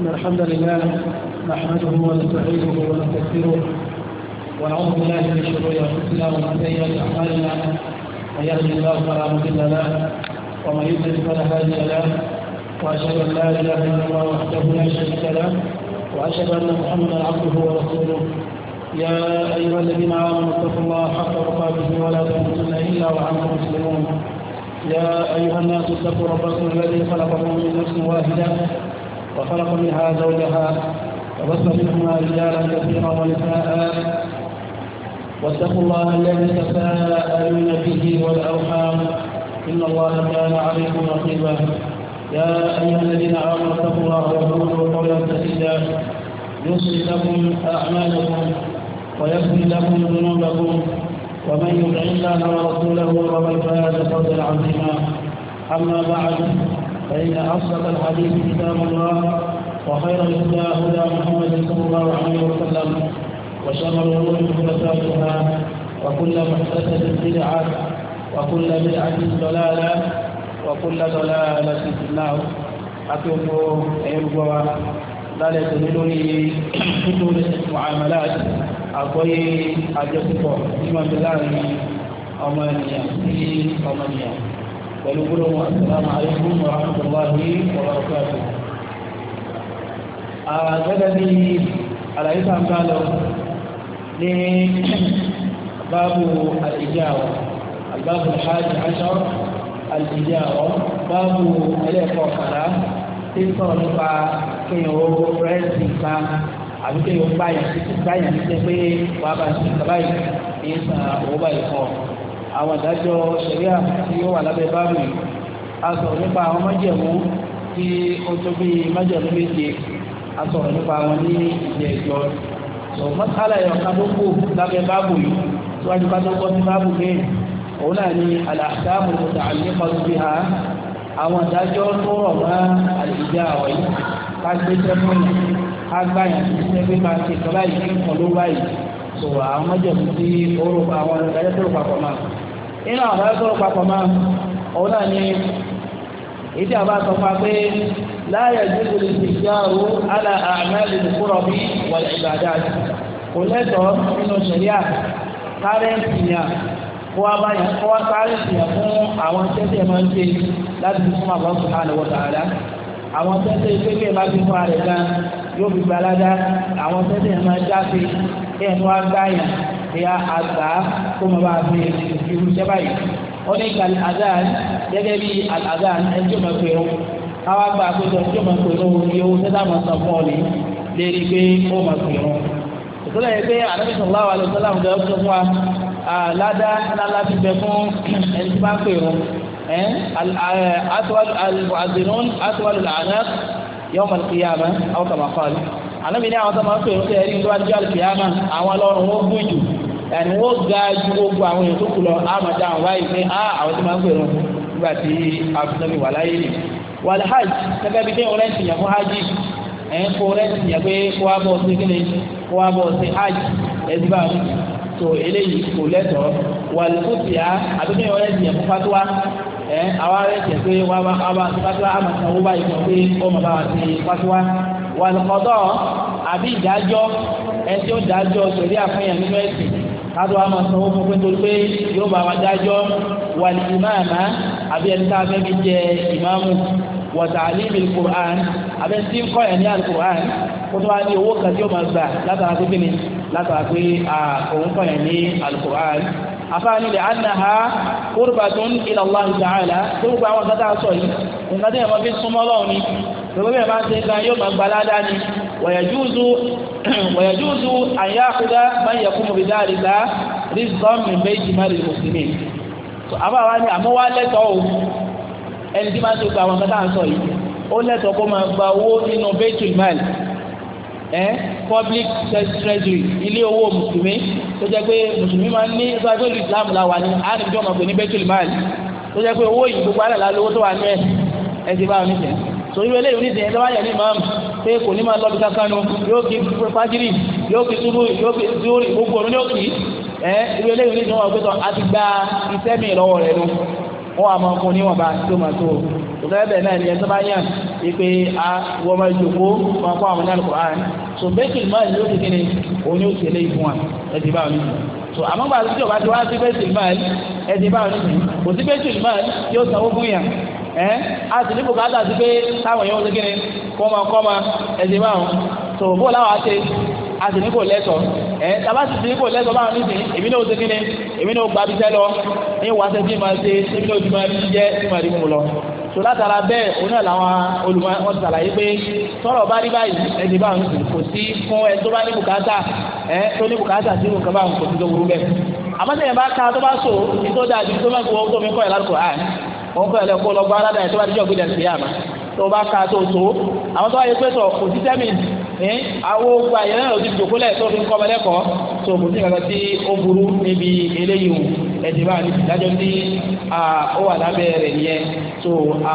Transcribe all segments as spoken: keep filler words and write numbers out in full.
إن الحمد لله نحمده ونستعينه ونستغفره ونعوذ بالله من شرور أنفسنا ومن سيئات أعمالنا من يهده الله فلا مضل له ومن يضلل فلا هادي له وأشهد أن لا إله إلا الله وحده لا شريك له وأشهد أن محمدا عبده ورسوله يا أيها الذين آمنوا اتقوا الله حق تقاته ولا تموتن إلا وأنتم مسلمون يا أيها الناس اتقوا ربكم الذي خلقكم من نفس واحدة وخلق منها زوجها وبث منهما رجالا كثيرا ونساء واتقوا الله الذي تساءلون به والأرحام إن الله كان عليكم رقيبا يا أيها الذين آمنوا اتقوا الله وقولوا قولا سديدا يصلح لكم أعمالكم ويغفر لكم ذنوبكم ومن يطع الله ورسوله فقد فاز فوزا عظيما أما بعد فإن أصدق الحديث كتاب الله وخير الهدى هدى محمد صلى الله عليه وسلم وشر الأمور محدثاتها وكل محدثة بدعة وكل بدعة ضلالة وكل ضلالة في النار أتوب أيها لا يتملني حدود المعاملات أقوي أجسكم فيما بلاني أمانيا في أمانيا ولقلوا السلام عليكم ورحمة الله وبركاته أجدني على إسلام قالوا باب الإجابة الباب الحادي عشر الإجابة باب إليك وقلا تنصر نقع كي يوم رأسي كان àbí kéèyàn báyà títí báyà ní sẹ pé wàá bá ṣe nǹkan báyìí ní san owó báyìí fún ọ. àwọn ìdájọ́ ṣẹ̀ríà tí ó wà lábẹ́ báàbù yìí a sọ̀rọ̀ nípa àwọn májẹ̀mú tí ó tó bí májẹ̀mú méje a sọ̀rọ̀ nípa àwọn ní ìjẹ́ ìjọ. sọ mọ́sálà ẹ̀yọ̀ kan tó kù lábẹ́ báàbù yìí síwájú ká tó kọ́ sí báàbù yìí òun náà ní al-ahkamu al-muta'alliqatu biha àwọn ìdájọ́ tó rọ̀ mọ́ al-ijaba yìí ká gbé sẹ́fún yìí agbáyà ti sẹ́gbẹ́ máa ṣe kọ́lá yìí ní nǹkan ló wáyé tó àwọn mọ́jọ̀mú tí oró àwọn ìdájọ́ tó papọ̀ máa nínú àwọn ìdájọ́ tó papọ̀ máa òun náà ni èdè àbá sọ fún wa pé láyà jíjù lè ṣe ìjáàrú àlà àmàlì nìkúrọ̀ bí wal ibadat kò lẹ́tọ̀ọ́ nínú ṣẹ̀ríà kárẹ́ǹtì yàn kó wá báyà kó wá kárẹ́ǹtì yàn fún àwọn tẹ́tẹ́ máa ń ṣe láti fi fún Allah subhanahu wa ta'ala àwọn tẹ́tẹ́ ìpínlẹ̀ bá fi fún ààrẹ gan yóò fi gbalada àwọn tẹ́tẹ́ yẹn máa jáfe kéèyàn tó wá gbáyàn ní àgbà kó máa bá fi irú iṣẹ́ báyìí. wọ́n ní kàlí azan gẹ́gẹ́ bí azan ẹjọ́ máa pè ó káwá gba àpéjọ ẹjọ́ máa pè ó ní owó tẹ́tà máa san fún ọ ní lérí pé ó máa pè ó. ìtọ́lẹ̀ yẹn pé Ànábì sallallahu alaihi wasallam ń sọ fún wa ládá ńlá ti bẹ fún ẹni tí máa pè ó. al-mu'adhdhinun atwal al-a'naq yawm al-qiyama aw kama qala Ànábì ní àwọn tó máa ń pè ó tẹ́ ẹ̀rí níwájú al-qiyama àwọn ọlọ́run ó gùn jù ẹni wọ́n ga ju gbogbo àwọn èèyàn tó kù lọ àmàdá àwọn báyìí pé á àwọn tó máa ń pè ó nígbà tí àfihàn wà láyé nì wal hajj gẹ́gẹ́ bí kéwọn rẹ́ǹtì yẹn fún hajj ẹ̀ ń kó rẹ́ǹtì yẹn pé kó wá bọ̀ sí kíni kó wá bọ̀ sí hajj ẹ̀dí bá mi tó eléyìí kò lẹ́tọ̀ọ́ wal futiya àbí kéwọn rẹ́ǹtì yẹn fún fatuwa ẹ àwa rẹ jẹ pé wà bá àbá fatuwa àmàtà owó báyìí kan pé ó mà bá wà sí fatuwa wal qada àbí ìdájọ́ ẹ tí ó dájọ́ sẹ̀rí àfẹ́yàn nínú ẹ̀sìn káàdó àmàtà owó fún pé torí pé yóò bá wa dájọ́ wal imama àbí ẹni tá a fẹ́ fi jẹ ìmáàmù wa ta'limil Qur'an àbí ẹni tí ń kọ́ ẹ̀ ní al-Qur'an kó tó wá ní owó kan tí ó máa gbà látara pé kíni látara pé òun kọ́ ẹ̀ ní al-Qur'an afaani le anaha qurbatun ila Allah ta'ala tó gba àwọn kata sọ yìí nǹkan tí ẹ̀ máa fi súnmọ́ lọ́wọ́ ni gbogbo ẹ̀ máa ń ṣe nǹkan yóò máa gbalada ni wàyàjúùzù wàyàjúùzù an ya'khudha man yaqumu bi dhalika rizqan min bayti mali muslimin. àbáwá ni àmọ́ wá lẹ́tọ̀ọ́ o ẹni tí máa ń ṣe gba àwọn kata sọ yìí ó lẹ́tọ̀ọ́ kó máa gba owó nínú baytul mal ẹ́ public treasury ilé owó mùsùlùmí tó jẹ́ pé mùsùlùmí máa ń ní ìgbàgbọ́ Islam la wà ní àdìjọ́ ọmọ pé ní bẹ́tùlì máàlì tó jẹ́ pé owó yìí gbogbo àlàlà lówó tó wà ní ẹ̀ ẹ̀ ti bá wọn níṣẹ́ so irú eléyìí oníṣẹ́ ẹ̀ tó bá yẹ ní mọ́ọ̀mù pé kò ní máa lọ́bi kankan nu yóò kí fájírì yóò kí túbú yóò kí zúrì gbogbo ọ̀run yóò kí ẹ̀ irú eléyìí oníṣẹ́ wọn gbẹ́tọ̀ àti gba iṣẹ́ mi lọ́wọ́ rẹ̀ nu wọ́n wà máa fún níwọ̀nba tó máa tó òtọ́ ẹ̀bẹ̀ náà ni ẹ̀ tó bá yàn ipe a wọ́n máa jòkó wọn kọ́ àwọn náà Qur'an so bẹ́ẹ̀kì máa ló ti kíni òun ni ó ti lé ìfún wa ẹ̀dì bá wọn nìyí so àmọ́ gbà tí ọba ti wá sí bẹ́ẹ̀kì máa ẹ̀dì bá wọn nìyí kò sí bẹ́ẹ̀kì máa yóò sanwó fún yàn ẹ́ a sì ní bùkátà sí pé táwọn èèyàn ó ti kíni kọ́mọ kọ́mọ ẹ̀dì bá wọn so bó láwọn á ṣe a sì ní kò lẹ́tọ̀ ẹ́ tàbá sì ní kò lẹ́tọ̀ báwọn ní sìn èmi náà ó ti kíni èmi náà ó gba abisẹ́ lọ ní wàásẹ̀ tí màá ṣe èmi náà ó ti máa rí jẹ́ tí màá rí mú lọ so látara bẹ́ẹ̀ òun náà làwọn olùmọ̀ wọn ti sàlàyé pé sọ̀rọ̀ bá rí báyìí ẹni báwọn kò sí fún ẹ tó bá ní bùkátà ẹ tó ní bùkátà sí nǹkan báwọn kò sí tó burú bẹ́ẹ̀ àmọ́ sẹ́yìn bá ká tó bá so ní tó dáa ju tó máa gbọ́ tó mi kọ́ ẹ̀ lálùkò àn wọ́n kọ́ ẹ̀ lẹ́kọ́ lọ́gbọ́n aládàá tó bá díjọ́ gbé dẹ̀ sí àmà tó bá ká tó so àwọn tó wáyé pé sọ kò sí tẹ́mì ní àwọn ogun àyẹ̀lẹ́ náà ti jòkólẹ̀ tó fi ń kọ́ ọmọlẹ́kọ̀ọ́ tó kò sí nǹkan tí ó burú níbi eléyìí ẹ̀dì bá ní ìdájọ́ tí ó wà lábẹ́ rẹ̀ nìyẹn so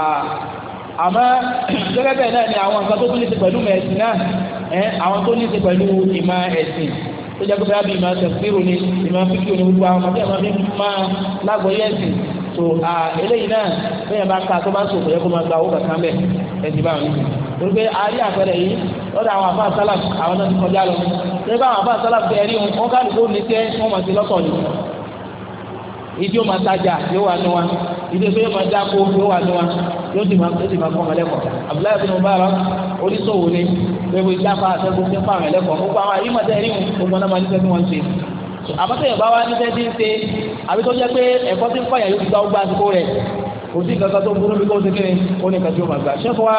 àmọ́ gẹ́gẹ́ bẹ́ẹ̀ náà ni àwọn nǹkan tó tún ní ṣe pẹ̀lú ẹ̀sìn náà àwọn tó ní ṣe pẹ̀lú ìmọ̀ ẹ̀sìn tó jẹ́ pé bí ìmọ̀ tẹ̀síìrù ni ìmọ̀ fíkì ni gbogbo àwọn ọmọdé máa fi máa lágbóyè ẹ̀sìn so eléyìí náà bẹ́ẹ̀ bá ká tó bá sòkò yẹ kó máa gba owó kankan bẹ́ẹ̀ ẹ̀sìn bá wọn torí pé a rí àpẹẹrẹ yìí lọ́dọ̀ àwọn àfáà sálàf àwọn náà ti kọjá lọ torí pé àwọn àfáà sálàf bẹ́ẹ̀ rí wọn kálukú ní tẹ́ wọ́n mọ̀ sí lọ́tọ̀ ni ìdí ó máa tajà yóò wà nù wa ìdí ó máa dáko yóò wà nù wa yóò sì máa yóò sì máa kọ́ ọmọ lẹ́kọ̀ọ́ Abdullahi bin Mubarak oníṣòwò ni gbogbo ìjáfa àtẹ́gbọ́n ti ń fáwọn ẹlẹ́kọ̀ọ́ gbogbo àwọn àyè mọ̀tẹ́ rí gbogbo náà máa ní sẹ́ni wọ́n ń ṣe àbọ̀tẹ́ yẹn bá wá ní sẹ́ni ń ṣe àbí tó jẹ́ pé ẹ̀kọ́ tí ń kọ́ yẹn yóò ti gba ọgbà àsìkò rẹ̀ kò sí nǹkan kan tó burú bí kò sí kíni ó ní nǹkan tí ó máa gbà ṣẹ́kọ̀ wa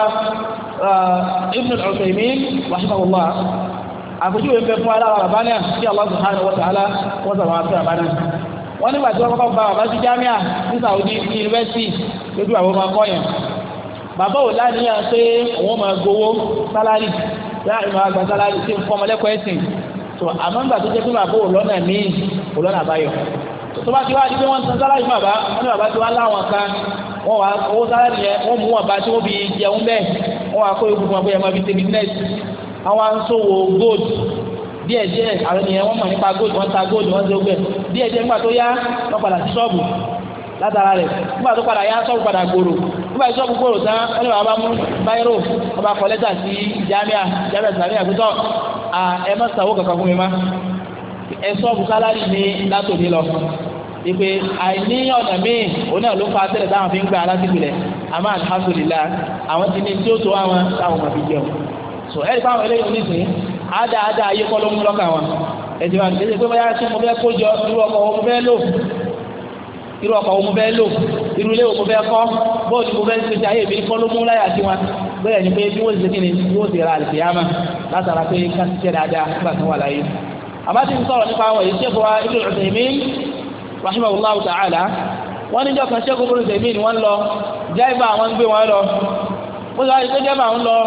Ibn al-Uthaymin rahimahullah àpèjúwe ń bẹ fún aláwa bàbá náà tí Allah subhanahu wa ta'ala wọ́n sọ̀rọ̀ wá sí bàbá náà wọ́n nígbà tí wọ́n kọ́kọ́ gba bàbá sí jámíà ní Saudi ní yunifásitì lójú àwọn ọmọ akọ́yàn bàbá ò láníyàn pé òun máa gbowó sálárì láì máa gba sálárì tí ń fọmọ lẹ́kọ̀ọ́ ẹ̀sìn tó àmọ́ nígbà tó jẹ́ pé bàbá ò lọ́nà míì ò lọ́nà àbáyọ tó bá ti wá di pé wọ́n san sálárì bàbá wọ́n ní bàbá ti wá láwọn kan wọ́n wá owó sálárì yẹn wọ́n mú wọn bá tí wọ́n fi jẹun bẹ́ẹ̀ wọ́n wá kó ikú fún wọn pé ẹ máa fi ṣe business àwọn aṣòwò gold díẹ̀ díẹ̀ àwọn ènìyàn wọ́n mọ̀ nípa gold wọ́n ta gold wọ́n ṣe ó gbẹ díẹ̀ díẹ̀ nígbà tó yá wọ́n padà sí ṣọ́ọ̀bù látara rẹ̀ nígbà tó padà yá ṣọ́ọ̀bù padà gbòòrò nígbà tí ṣọ́ọ̀bù gbòòrò tán wọ́n ní bàbá mú báírò wọ́n bá kọ lẹ́tà sí jámíà jámíà sàmíà pẹ́tọ́ ẹ má sanwó kankan fún mi má ẹ ṣọ́ọ̀bù sálárì ní látòní lọ ìpè àìní ọ̀nà míì òun náà ló fa tẹ́lẹ̀ táwọn fi ń gbà alásìkò àmọ́ alhamdulillah àwọn ti ní tí ó tó àwọn táwọn máa fi jẹun so ẹ̀rí fáwọn eléyìí onísìn àdá àdá ayé kọ́ ló mú lọ́kàn wọn ẹ̀sìn wọn kìí ṣe pé báyà ṣé mo fẹ́ kó jọ irú ọkọ̀ wo mo fẹ́ lò irú ọkọ̀ wo mo fẹ́ lò irú ilé wo mo fẹ́ kọ́ bóòlù mo fẹ́ ṣe ayé mi kọ́ ló mú láyà sí wọn bẹ́ẹ̀ ni pé bí wọ́n ṣe kí ni bí wọ́n ṣe ra àlùfíàmà látara pé ká ti ṣe dáadáa nígbà tó wà láyé àbájáde ń sọ̀rọ̀ nípa àwọn èyí ṣẹ́kọ̀ọ́ wa Ibn Uthaymin rahimahullahu ta'ala wọ́n níjọ́ kan ṣẹ́kọ̀ọ́ Ibn Uthaymin wọ́n lọ jáìbà wọn gbé wọn lọ ó sọ wáyé pé jáìbà wọn lọ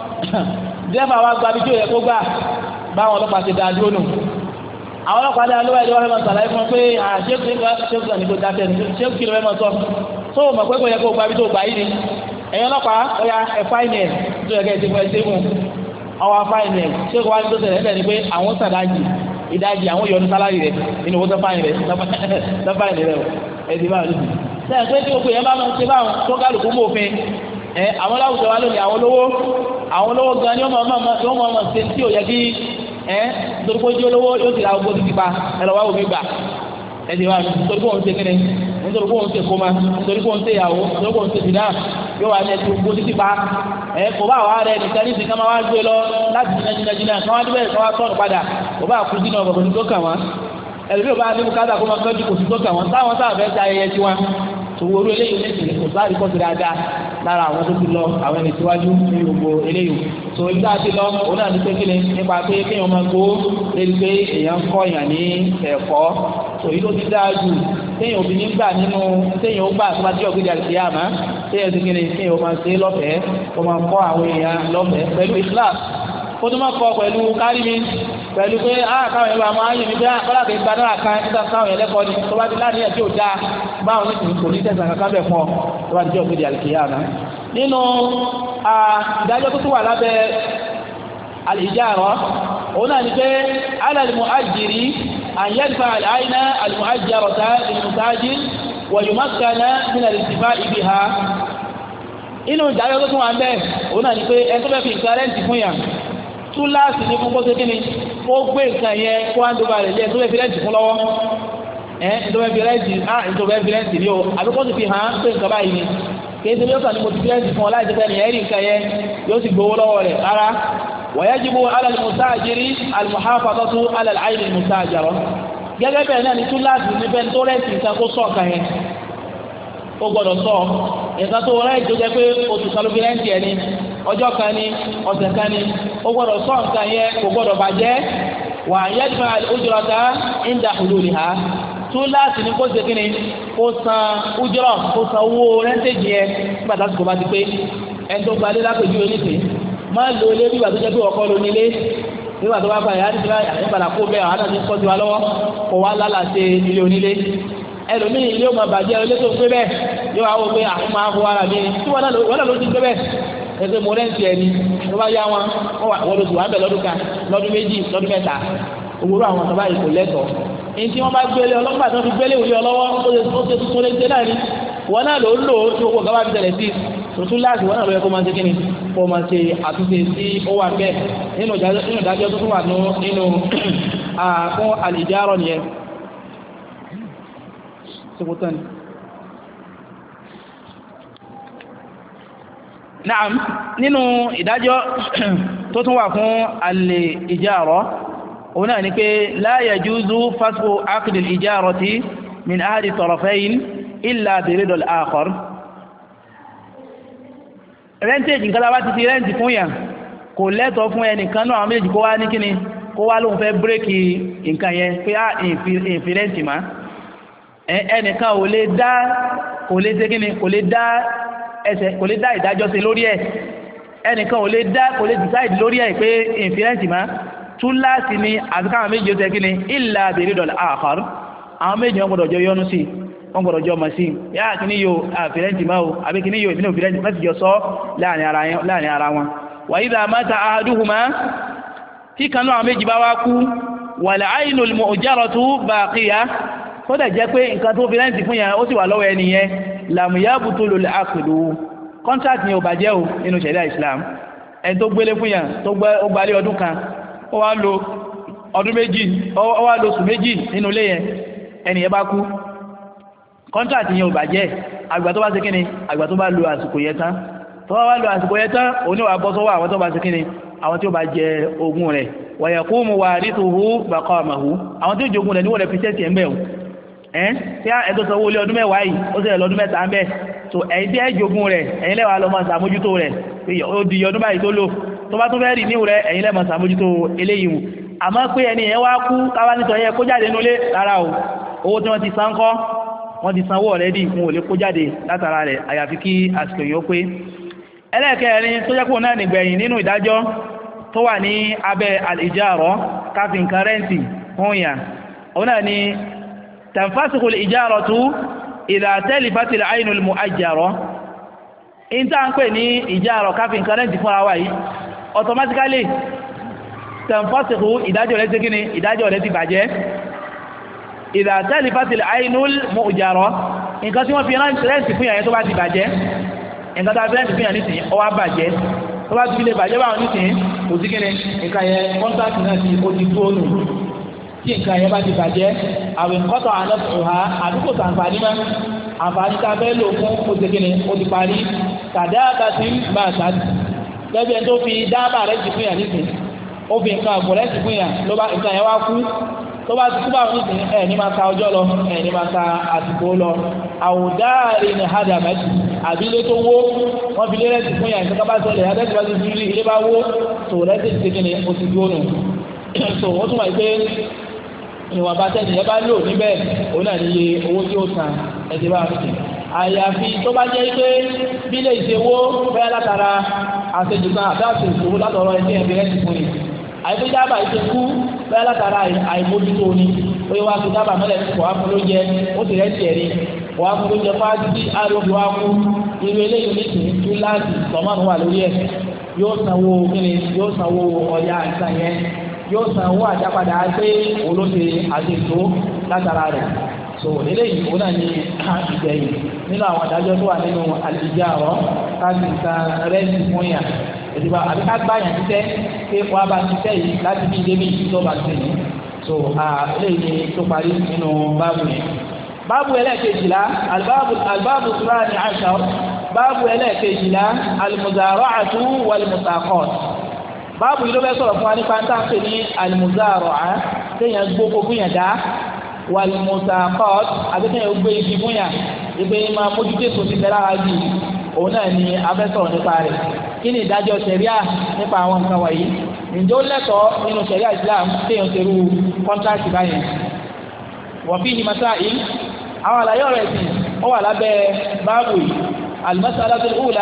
jáìbà wa gba bí tí ó yẹ kó gbà báwọn ọlọ́pàá ti dáa dúró nù àwọn ọlọ́pàá dáa ló wáyé lọ́wọ́ fẹ́ máa sàlàyé fún pé ṣéèkù ní kò dákẹ́ ní ṣéèkù kí ló fẹ́ máa sọ tó o mọ̀ pé kò yẹ kó gba bí tó gbà yìí ni ẹ̀yin ọlọ́pàá ó yá ẹ̀ fáìnì ẹ̀ tó yẹ kẹ́ ẹ̀ ti fún ẹ ṣé fún ọwọ́ fáìnì ẹ̀ ṣéèkù wá ní tó ṣẹlẹ̀ ẹ̀ ní pé àwọn sàdájì ìdájì àwọn yọnu sálárì rẹ̀ nínú owó sẹ́fáìnì rẹ̀ sẹ́fáìnì rẹ̀ ẹ̀ ti báwọn lùdì sẹ́yìn pé tí gbogbo yẹn bá máa ń ṣe báwọn tó kálukú mọ́ òfin ẹ àwọn láwùjọ wa lónìí àwọn olówó àwọn olówó gan ni wọ́n máa máa ṣe tí ò yẹ kí ẹ nítorí pé ó jí olówó yóò ti ra ogbó títí pa ẹ lọ wá omi gbà ẹ ti wá nítorí pé òun ṣe kíni nítorí pé òun ṣe kóma nítorí pé òun ṣe ìyàwó nítorí pé òun ṣe fìdá yóò wá ní ẹtì ogbó títí pa ẹ kò bá wà rẹ nìkan ní ìsìnká máa wá gbé lọ láti jìnnà jìnnà jìnnà kí wọ́n á dúbẹ̀ kí wọ́n á tọ̀nù padà kò bá kú sínú ọgbọ̀n ní tó kàn wọ́n ẹlòmíì bá ní bùkátà kó máa kọ́jú kò sí tó kàn wọ́n táwọn sáà fẹ́ ṣe ayẹyẹ tiwọn tòwòrú eléyìí lẹ́sìn kò sáré kọ́ sí dáadáa lára àwọn tó ti lọ àwọn ẹni síwájú ní gbogbo eléyìí tó ibi tá a ti lọ òun náà ní pékinni nípa pé kéèyàn máa gbó lérí pé èèyàn ń kọ́ èèyàn ní ẹ̀kọ́ tó yìí ló ti dáa jù téèyàn òbí nígbà nínú téèyàn ó gbà tó bá dé ọ̀gbìn àti àmà téèyàn ti kíni kéèyàn máa ṣe lọ́fẹ̀ẹ́ kó máa kọ́ àwọn èèyàn lọ́fẹ̀ẹ́ pẹ̀lú islam kó tó máa kọ́ pẹ̀lú kárí mi pẹ̀lú pé àkàwọn ìwà máa ń yìn mí bí akọ́lá kì í gba náírà kan nígbà táwọn ẹlẹ́kọ̀ọ́ ni tó bá ti láàrin ẹ̀ tí ò dáa báwọn ní kìí kò ní tẹ̀sán kankan bẹ̀ fún ọ tó bá ti jẹ́ òkèdè àlùkìyà náà. nínú ìdájọ́ tó tún wà lábẹ́ al-ijara òun náà ni pé ala al-mu'ajjiri an yadfa al-ayna al-mu'ajjarata lil-mutajir wa yumakkana min al-intifa'i biha inú ìdájọ́ tó tún wà ń bẹ́ẹ̀ òun náà ni pé ẹni tó fẹ́ fi nǹkan rẹ́ǹtì fún yàn túláàsì ní fún kóso kíni kó gbé nǹkan yẹn kó wá ń dóba rẹ̀ lé ẹni tó fẹ́ fi rẹ́ǹtì fún lọ́wọ́ ẹ̀ ẹni tó fẹ́ fi rẹ́ǹtì ah ẹni tó fẹ́ fi rẹ́ǹtì ní o àbí kó sì fi hàn án pé nǹkan báyìí ni kì í ṣe yóò kàn ní mo ti fi rẹ́ǹtì fún ọ láì jẹ́ nìyẹn rí nǹkan yẹn yóò sì gbowó lọ́wọ́ rẹ̀ rárá wàyájibu alal musajiri almuhafadatu alal ayni musajara gẹ́gẹ́ bẹ́ẹ̀ náà ni túláàsì ní bẹ́ẹ̀ tó rẹ́ǹtì nǹkan kó sọ nǹkan yẹn ó gbọ́dọ̀ sọ nǹkan tó rẹ́ǹtì tó jẹ́ pé oṣù kan ló fi rẹ́ǹtì ẹ̀ ni ọjọ́ kan ni ọ̀sẹ̀ kan ni ó gbọ́dọ̀ sọ nǹkan yẹn kò gbọ́dọ̀ bàjẹ́ wà yajma al-ujrata inda hululiha túláàsì ní kó ṣe kí ni kó san ujra kó san owó rẹ́ǹtẹ̀jì yẹn nígbà tó àsìkò bá ti pé ẹni tó gbalé lápèjú oníṣe má lo ilé bí ìgbà tó jẹ́ pé ọkọ lo nílé nígbà tó bá fa ìyá nígbà nígbà kó bẹ́ẹ̀ àwọn àti kọ́ sí wa lọ́wọ́ kó wá lálà ṣe ilé onílé ẹlòmíì ilé ó máa bàjẹ́ ilé tó ń gbé bẹ́ẹ̀ yóò wá wọ pé àwọn máa fọ ara mi ni tí wọ́n náà ló ti gbé bẹ́ẹ̀ ẹgbẹ́ mo rẹ́ǹtì ẹni tó bá yá wọn wọ́n lóṣù wà ń bẹ̀ lọ́dún kan lọ́dún méjì lọ́dún mẹ́ta òwúrọ̀ àwọn ọ̀sán báyìí kò lẹ́tọ̀ọ́ èyí tí wọ́n bá gbélé ọlọ́pàá tó fi gbélé òní ọlọ́wọ́ ó ṣe tuntun lé náà ni wọ́n náà ló ń lò ó tí owó gaba fi tẹ̀lẹ̀ sí tuntun láti wọ́n náà ló yẹ kó máa ṣe kíni kó máa ṣe àtúnṣe sí ó wà bẹ́ẹ̀ nínú ìdájọ́ tó tún wà nínú fún àlìjárọ̀ nìyẹn. Naam nínú ìdájọ́ tó tún wà fún àlìjárọ̀ òun náà ni pé la yajuzu fasxu aqd al-ijarati min ahadi tarafayn illa bi ridha al-akhar rentage nǹkan la bá ti fi rent fún yàn kò lẹ́tọ̀ọ́ fún ẹnìkan náà àwọn méjì kó wá ní kíni kó wá lóun fẹ́ bírèkì nǹkan yẹn pé á ìfi rent má ẹnìkan ò lè dá kò lè ṣe kíni kò lè dá ẹsẹ̀ kò lè dá ìdájọ́ sí lórí ẹ̀ ẹnìkan ò lè dá kò lè decide lórí ẹ̀ pé ìfi rent má túláàsì ni àti káwọn méjì ó tẹ́ kíni illa bi ridha al-akhar àwọn méjì wọ́n gbọ́dọ̀ jọ yọ́nú sí wọ́n gbọ́dọ̀ jọ mọ̀ sí yá kí ní yóò àfìrẹ́ntì máa o àbí kí ní yóò ìbínú òfìrẹ́ntì mẹ́sì jọ sọ láàrin ara wọn wa idha mata ahaduhuma tí kanú àwọn méjì bá wá kú wal aynu al-mu'jaratu baqiya tó dẹ̀ jẹ́ pé nǹkan tó fìrẹ́ntì fún yẹn ó sì wà lọ́wọ́ ẹni yẹn lam yabtulu al-aqdu contract ni ò bàjẹ́ o nínú ṣẹ̀ríà Islam ẹni tó gbélé fún yẹn tó gbalé ọdún kan ó wá lo ọdún méjì ó wá lo oṣù méjì nínú ilé yẹn ẹni yẹn bá kú kọ́ntrátì yẹn ò bàjẹ́ àgbà tó bá ṣe kíni àgbà tó bá lo àsìkò yẹn tán tó bá lo àsìkò yẹn tán òní wà bọ́ sọ́wọ́ àwọn tó bá ṣe kíni àwọn tí ó bá jẹ ogún rẹ̀ wa yaqumu warithuhu maqamahu àwọn tí ó jogun rẹ̀ ní wọ́n rẹ̀ fi tẹ́tì ẹ̀ ń bẹ̀ o ẹ́n tí ẹ̀ tó sanwó lé ọdún mẹ́wàá yìí ó sì rẹ̀ lọ́dún mẹ́ta ń bẹ̀ so ẹ̀yin tí ẹ̀ jogun rẹ̀ ẹ̀yin lẹ́wàá lọ máa ṣàmójútó rẹ̀ ó di ọdún báyìí tó lò tó bá tún fẹ́ rì níwò rẹ̀ ẹ̀yin lẹ́ máa ṣàmójútó eléyìí wù àmọ́ pé ẹni yẹn wá kú káwá nítorí ẹ kó jáde nulẹ̀ rárá o owó tí wọ́n ti san kọ́ wọ́n ti sanwó ọ̀rẹ́dì fún olè kó jáde látara rẹ̀ àyàfi kí àsìkò yóò pé ẹlẹ́ẹ̀kẹ́rin tó jẹ́ kó náà nìgbẹ̀yìn nínú ìdájọ́ tó wà ní abẹ́ al-ijara káfí nǹkan rẹ́ǹtì fún yà òun náà ni tanfasikhu al-ijaratu idha talifat al-aynu al-mu'ajjara in tá ń pè ní ìjárọ̀ káfí nǹkan rẹ́ǹtì fún ara wa yìí automatically tanfasikhu ìdájọ́ rẹ̀ ti kíni ìdájọ́ rẹ̀ ti bàjẹ́ idha talifat al-aynu al-mu'jara nǹkan tí wọ́n fi rẹ́ǹtì fún yàyẹn tó bá ti bàjẹ́ nǹkan tó bá fi rẹ́ǹtì fún yàyẹn nísìnyí ó wá bàjẹ́ tó bá ti fi lè bàjẹ́ báwọn nísìnyí kò sí kíni nǹkan yẹn kọ́ńtàkì náà ti ó ti tó nù tí nǹkan yẹn bá ti bàjẹ́ àwọn ìkọ́tọ̀ àlọ́fùhà àdúgbò sàǹfààní mọ́ àǹfààní tá a fẹ́ lò fún ó ti kíni ó ti parí kàdáàbà tí ń bá a sáà lẹ́bí tó fi dáàbà rẹ̀ ti fún yà nísìnyí ó fi nǹkan àgbò rẹ̀ ti fún yà ló bá nǹkan yẹn wá kú tó bá ti túbà ní ìsìn ẹ̀ ní máa ka ọjọ́ lọ ẹ̀ ní máa ka àsìkò lọ àwòdáàrí ní hadamet àbílé tó wó wọ́n fi lé rẹ́sì fún yà nǹkan bá ṣẹlẹ̀ adẹ́sì bá ti fi rí ilé bá wó tó rẹ́sì ti kíni o ti dúró nù tó wọ́n tún wáyé pé ìwọ̀n bá tẹ́lẹ̀ yẹn bá lò níbẹ̀ òun náà níye owó tí ó san ẹ̀sìn bá fi àyàfi tó bá jẹ́ pé bí lè ṣe wó bẹ́ẹ̀ látara àṣejù kan àti àṣejù látọ̀rọ̀ ẹni ẹ̀bí rẹ́sì fún yìí àìpé dábà ìṣe kú bẹ́ẹ̀ látara àìmójútó ni ó yẹ wá fi dábà mẹ́lẹ̀ kò wá fún lóúnjẹ ó sì rẹ́sì ẹ̀rí kò wá fún lóúnjẹ fún àdídí àríwí wá kú irú eléyìí ní tìǹ tú láti tọ́mọ́nù wà lórí ẹ̀ yóò sanwó kíni yóò sanwó ọ̀yà àìsàn yẹn yóò sanwó àjápadà pé olóṣè àṣètò látara rẹ̀ so eléyìí òun náà ní ìgbẹ̀yìn nínú àwọn adájọ́ tó wà nínú al-ijara káàdì nǹkan rẹ́ǹtì fún yàn ìdìbò àbí ká gbá yàn títẹ́ pé wọ́n bá títẹ́ yìí láti bí débi tó bá ti ní so eléyìí ni tó parí nínú báàbù yẹn. báàbù ẹlẹ́ẹ̀kejìlá albáàbù albáàbù sùránì àṣà báàbù ẹlẹ́ẹ̀kejìlá al-muzara'atu wal-musaqat báàbù yìí ló fẹ́ sọ̀rọ̀ fún wa nípa tá à ń pè ní al-muzara'a téèyàn gbóko fún yàn dá wal-musaqat àti téèyàn gbé igi fún yàn ìgbé máa mójútó èso ti tẹ́lá wa jì òun náà ni a fẹ́ sọ̀rọ̀ nípa rẹ̀ kí ni ìdájọ́ ṣẹ̀ríà nípa àwọn nǹkan wọ̀nyí ǹjẹ́ ó lẹ́tọ̀ọ́ nínú ṣẹ̀ríà Islam téèyàn ṣerú kọ́ńtrákì báyẹn wọ́n fi ní masáìl àwọn àlàyé ọ̀rọ̀ ẹ̀sìn ó wà lábẹ́ báàbù yìí al-mas'alatul ula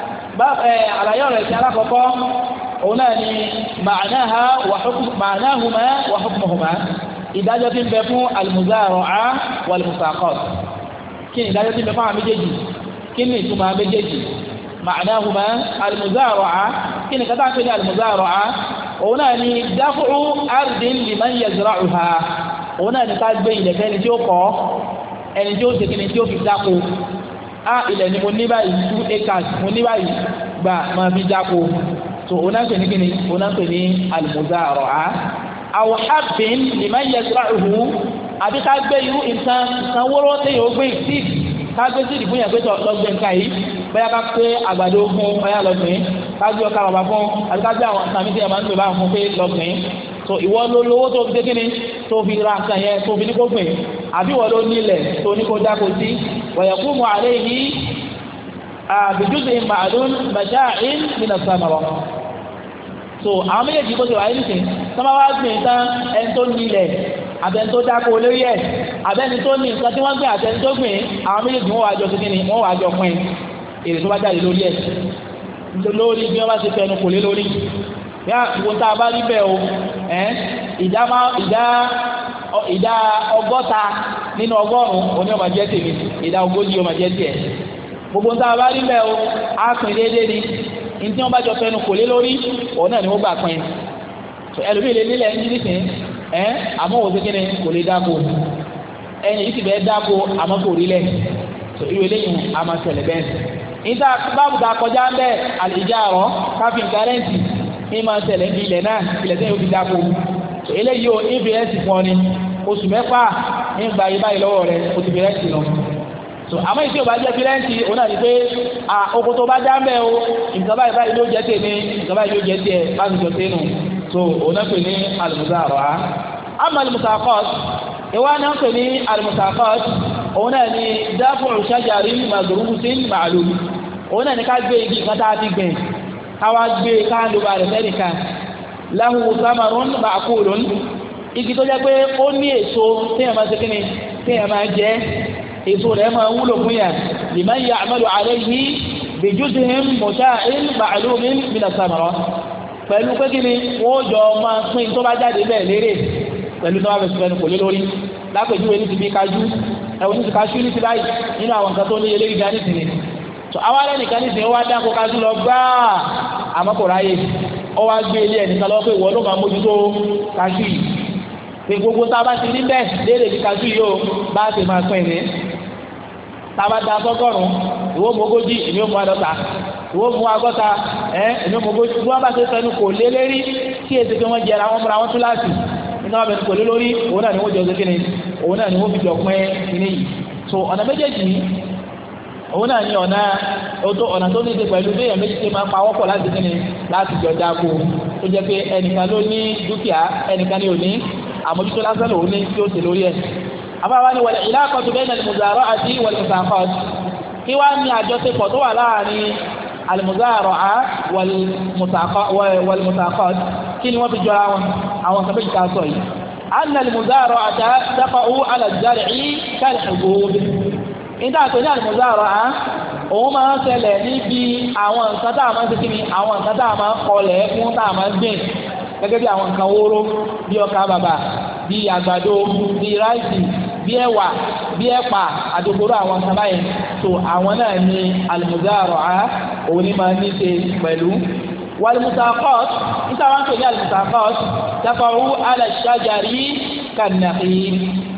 àlàyé ọ̀rọ̀ ẹ̀sìn alákọ̀ọ́kọ́ òun náà ni ma'naha wa hukm ma'nahuma wa hukmuhuma ìdájọ́ tí ń bẹ fún al-muzara'a wal-musaqat kí ni ìdájọ́ tí ń bẹ fún àwọn méjèèjì kí ni ìtumọ̀ méjèèjì ma'nahuma al-muzara'a kí ni kátà ń pè ní al-muzara'a òun náà ni daf'u ardin liman yazra'uha òun náà ni ká gbé ilẹ̀ fẹ́ni tí ó kọ́ ẹni tí ó ṣe kíni tí ó fi dáko á ilẹ̀ ni mo ní báyìí two acres mo ní báyìí gbà máa fi dáko so òun náà pè ní kíni òun náà pè ní al-muzara'a aw habbin liman yazra'uhu àbí ká gbé irú nǹkan nǹkan wóró téèyàn ó gbé sí ká gbé sí ìdìbò yẹn pé lọ́gbẹ̀ nǹkan yìí bóyá ká pé àgbàdo fún ọyá lọ́gbìn ká gbé ọkà bàbá fún àbí ká gbé àwọn nǹkan mi tí ẹ máa ń gbé báwọn fún pé lọ́gbìn so ìwọ ló lówó tó fi dé kíni tó fi ra nǹkan yẹn tó fi ní kó gbìn àbí ìwọ ló nílẹ̀ tó ní kó dáko sí wa yaqumu alayhi bi juz'in ma'lum masha'in min as-samara so àwọn méjèèjì bó ṣe wà ní sìn tó máa wá gbìn tán ẹni tó nílẹ̀ àbẹni tó dáko lórí ẹ̀ àbẹni tó ní nǹkan tí wọ́n gbìn àtẹni tó gbìn àwọn méjèèjì wọ́n wá jọ sí kíni wọ́n wá jọ pín èrè tó bá jáde lórí ẹ̀ lórí bí wọ́n bá ṣe fẹnu kò lé lórí yá ìwọ tá a bá rí bẹ́ẹ̀ o ẹ́ ìdá ìdá ìdá ọgọ́ta nínú ọgọ́rùn-ún òní ọmọ jẹ́ tèmi ìdá ogójì ọmọ jẹ́ tiẹ̀ gbogbo tá a bá rí bẹ́ẹ̀ o á pín déédéé ni ní tí wọ́n bá jọ fẹnu kò lé lórí òun náà ni wọ́n gbà pín ẹlòmíì lè nílẹ̀ ń jírí sìn ẹ́ àmọ́ òun kékeré kò lè dáko ẹni yìí sì bẹ́ẹ̀ dáko àmọ́ kò rí lẹ̀ ìwé lẹ́yìn àmọ́ ṣẹlẹ̀ bẹ́ẹ̀ níta báàbù tá a kọjá ń bẹ́ẹ̀ al-ijara káfíń kárẹ́ǹtì ní máa ṣẹlẹ̀ ní ilẹ̀ náà ilẹ̀ tẹ́yìn ó fi dáko eléyìí ó ìbẹ̀rẹ̀sì fún ọ ni oṣù mẹ́fà ní gba ibà ìlọ́wọ́ rẹ̀ o ti bẹ̀rẹ̀ sí lọ so àmọ́ ìṣe ò bá jẹ́ fílẹ́ǹtì òun náà ni pé oko tó bá dá ń bẹ́ o nǹkan báyìí báyìí ló jẹ́ tèmi nǹkan báyìí ló jẹ́ tiẹ̀ bá ti jọ sínú so òun náà pè ní al-muzara'a amma al-musaqat ìwá náà pè ní al-musaqat òun náà ni daf'u shajarin madrusin ma'lum òun náà ni ká gbé igi kan tá a ti gbìn káwá gbé káàlùbà rẹ̀ fẹ́nìkan lahu samarun ma'kulun igi tó jẹ́ pé ó ní èso téèyàn máa ṣe kíni téèyàn máa jẹ èso rẹ̀ máa wúlò fún yà liman ya'malu alayhi bi juz'in musha'in ma'lumin min as-samara pẹ̀lú pé kíni wọ́n jọ máa pín tó bá jáde bẹ́ẹ̀ lérè pẹ̀lú tó bá fẹ́ sùpẹ́nu kò lé lórí lápèjúwe ní ti bí kájú ẹ̀wọ̀n ní ti kájú ní ti báyìí nínú àwọn nǹkan tó ní eléyìí ga nísìnyí so àwọn alẹ́ nìkan ní ìsìn wá dáko kájú lọ gbáà àmọ́ kò ráyè ọ wá gbé ilé ẹnìkan lọ pé ìwọ ló máa mójútó kájú yìí pé gbogbo tá a bá ti rí bẹ́ẹ̀ léèrè ní kájú yìí ó bá a ti máa pín ní tá a bá da sọ́gọ́rùn-ún ìwọ mú ogójì èmi ó mú àádọ́ta ìwọ mú agọ́ta ẹ èmi ó mú ogójì bí wọ́n bá ṣe fẹnu kò lé lérí tí èsì pé wọ́n jẹra wọn múra wọn tún láti nígbà wọn bẹ̀rẹ̀ kò lé lórí òun náà ni wọ́n jọ ṣe kíni òun náà ni wọ́n fi jọ pín kíní yìí so ọ̀nà méjèèjì òun náà ní ọ̀nà ọ̀nà tó ní ṣe pẹ̀lú bí èèyàn méjì ṣe máa ń pa wọ́pọ̀ láti kíni láti jọ dáko tó jẹ́ pé ẹnìkan ló ní dúkìá ẹnìkan ní òní àmójútó lásán lòun ní tí ó ṣe lórí ẹ̀. afáwa ni wal ilaqatu bayna al-muzara'ati wal-musaqat kí wá ní àjọṣepọ̀ tó wà láàrin al-muzara'a wal-musaqat kí ni wọ́n fi jọra wọn àwọn kan méjì ká sọ yìí. anna al-muzara'ata taqa'u 'ala az-zar'i kal-hubub nígbà tó ní al-muzara'a òun máa ń ṣẹlẹ̀ níbi àwọn nǹkan tá a máa ń ṣe kí ni àwọn nǹkan tá a máa ń kọlẹ̀ fún tá a máa ń gbìn gẹ́gẹ́ bí àwọn nǹkan wóró bí ọkà bàbà bí àgbàdo bí ráìsì bí ẹ̀wà bí ẹ̀pà àdókòrò àwọn nǹkan báyìí tó àwọn náà ní al-muzara'a òun ní máa ní ṣe pẹ̀lú wal-musaqat níta wọn pè ní al-musaqat taqa'u 'ala ash-shajari kan-nakhil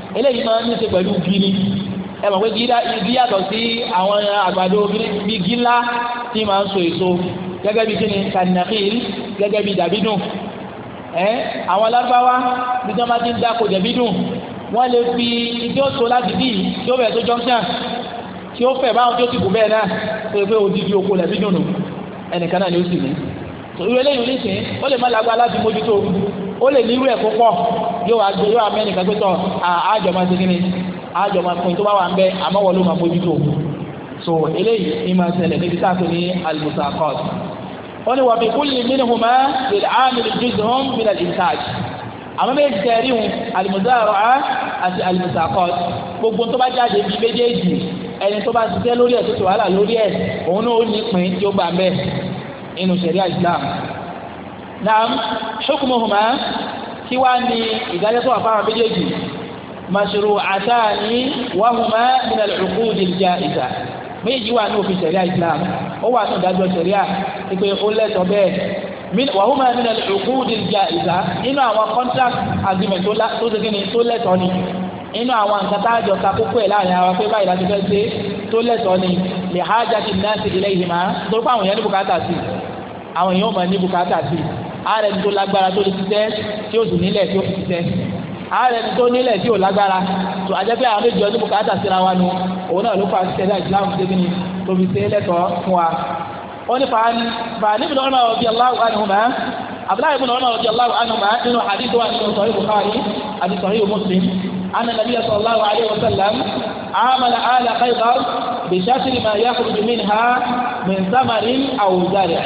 eléyìí máa ń ní ṣe pẹ̀lú gíní ẹ mọ̀ pé igi yàtọ̀ sí àwọn àgbàdo bí igi ńlá tí máa ń so èso gẹ́gẹ́ bí kíni kanafil gẹ́gẹ́ bí dàbídùn ẹ́ àwọn alágbáwá bí wọ́n máa ti ń dáko dàbídùn wọ́n lè fi igi ó so láti bí tí ó bẹ̀rẹ̀ tó junction tí ó fẹ̀ báwọn tí ó ti kù bẹ́ẹ̀ náà tó yẹ pé odidi oko dàbídùn nù ẹnìkan náà ni ó sì ní ìwé eléyìí oníṣẹ́ ó lè má lágbá láti mójútó ó lè ní irú ẹ̀ kó pọ̀ yóò wá gbé yóò wá mẹ́nìkan pé tọ́ àjọ máa ṣe kí ni àjọ máa pin tó bá wà ń bẹ àmọ́ wọ́n ló máa mójútó so eléyìí ní máa ṣẹlẹ̀ níbi tá a pè ní al-musaqat ó ní wa fi kulli minhuma lil-'amil juz'un min al-intaj àmọ́ méjì tẹ̀rí wọn al-muzara'a àti al-musaqat gbogbo tó bá jáde bí méjèèjì ẹni tó bá ṣiṣẹ́ lórí ẹ̀ tó ti wàhálà lórí ẹ̀ òun náà ó ní pin tí ó gbà mẹ́ inú ṣẹ̀ríà Islam naam hukmuhuma kí wá ní ìdájọ́ tó wà fáwọn méjèèjì mashru'atani wa huma min al-'uqud al-ja'iza méjì wà ní òfin ṣẹ̀ríà Islam ó wà ní ìdájọ́ ṣẹ̀ríà pé ó lẹ́tọ̀ọ́ bẹ́ẹ̀ wa huma min al-'uqud al-ja'iza inú àwọn contract agreement tó ṣe kí ni tó lẹ́tọ̀ọ́ ni inú àwọn nǹkan tá a jọ ta kókó ẹ̀ láàrin àwọn pé báyìí láti fẹ́ ṣe tó lẹ́tọ̀ọ́ ni li hajati an-nasi ilayhima tó fún àwọn èèyàn ní bùkátà sí àwọn èèyàn máa ní bùkátà sí ààrẹ ní tó lágbára tó lè ṣiṣẹ́ tí ó sì nílẹ̀ tí ó fi ṣiṣẹ́ ààrẹ ní tó nílẹ̀ tí ó lágbára tó ajẹ́ pé àwọn méjì ọdún bùkátà síra wa nu òun náà ló fà ṣiṣẹ́ dá ìsìláàmù ṣe kíni tó fi ṣe lẹ́tọ̀ọ́ fún wa. ó ní fàánì ibn Umar radiyallahu anhuma Abdullahi ibn Umar radiyallahu anhuma nínú hadith wa nínú Sahih Bukhari àti Sahih Muslim anna nabiyya sallallahu alayhi wa sallam amala ala Khaybar bi shatri ma yakhruju minha min thamarin aw zari'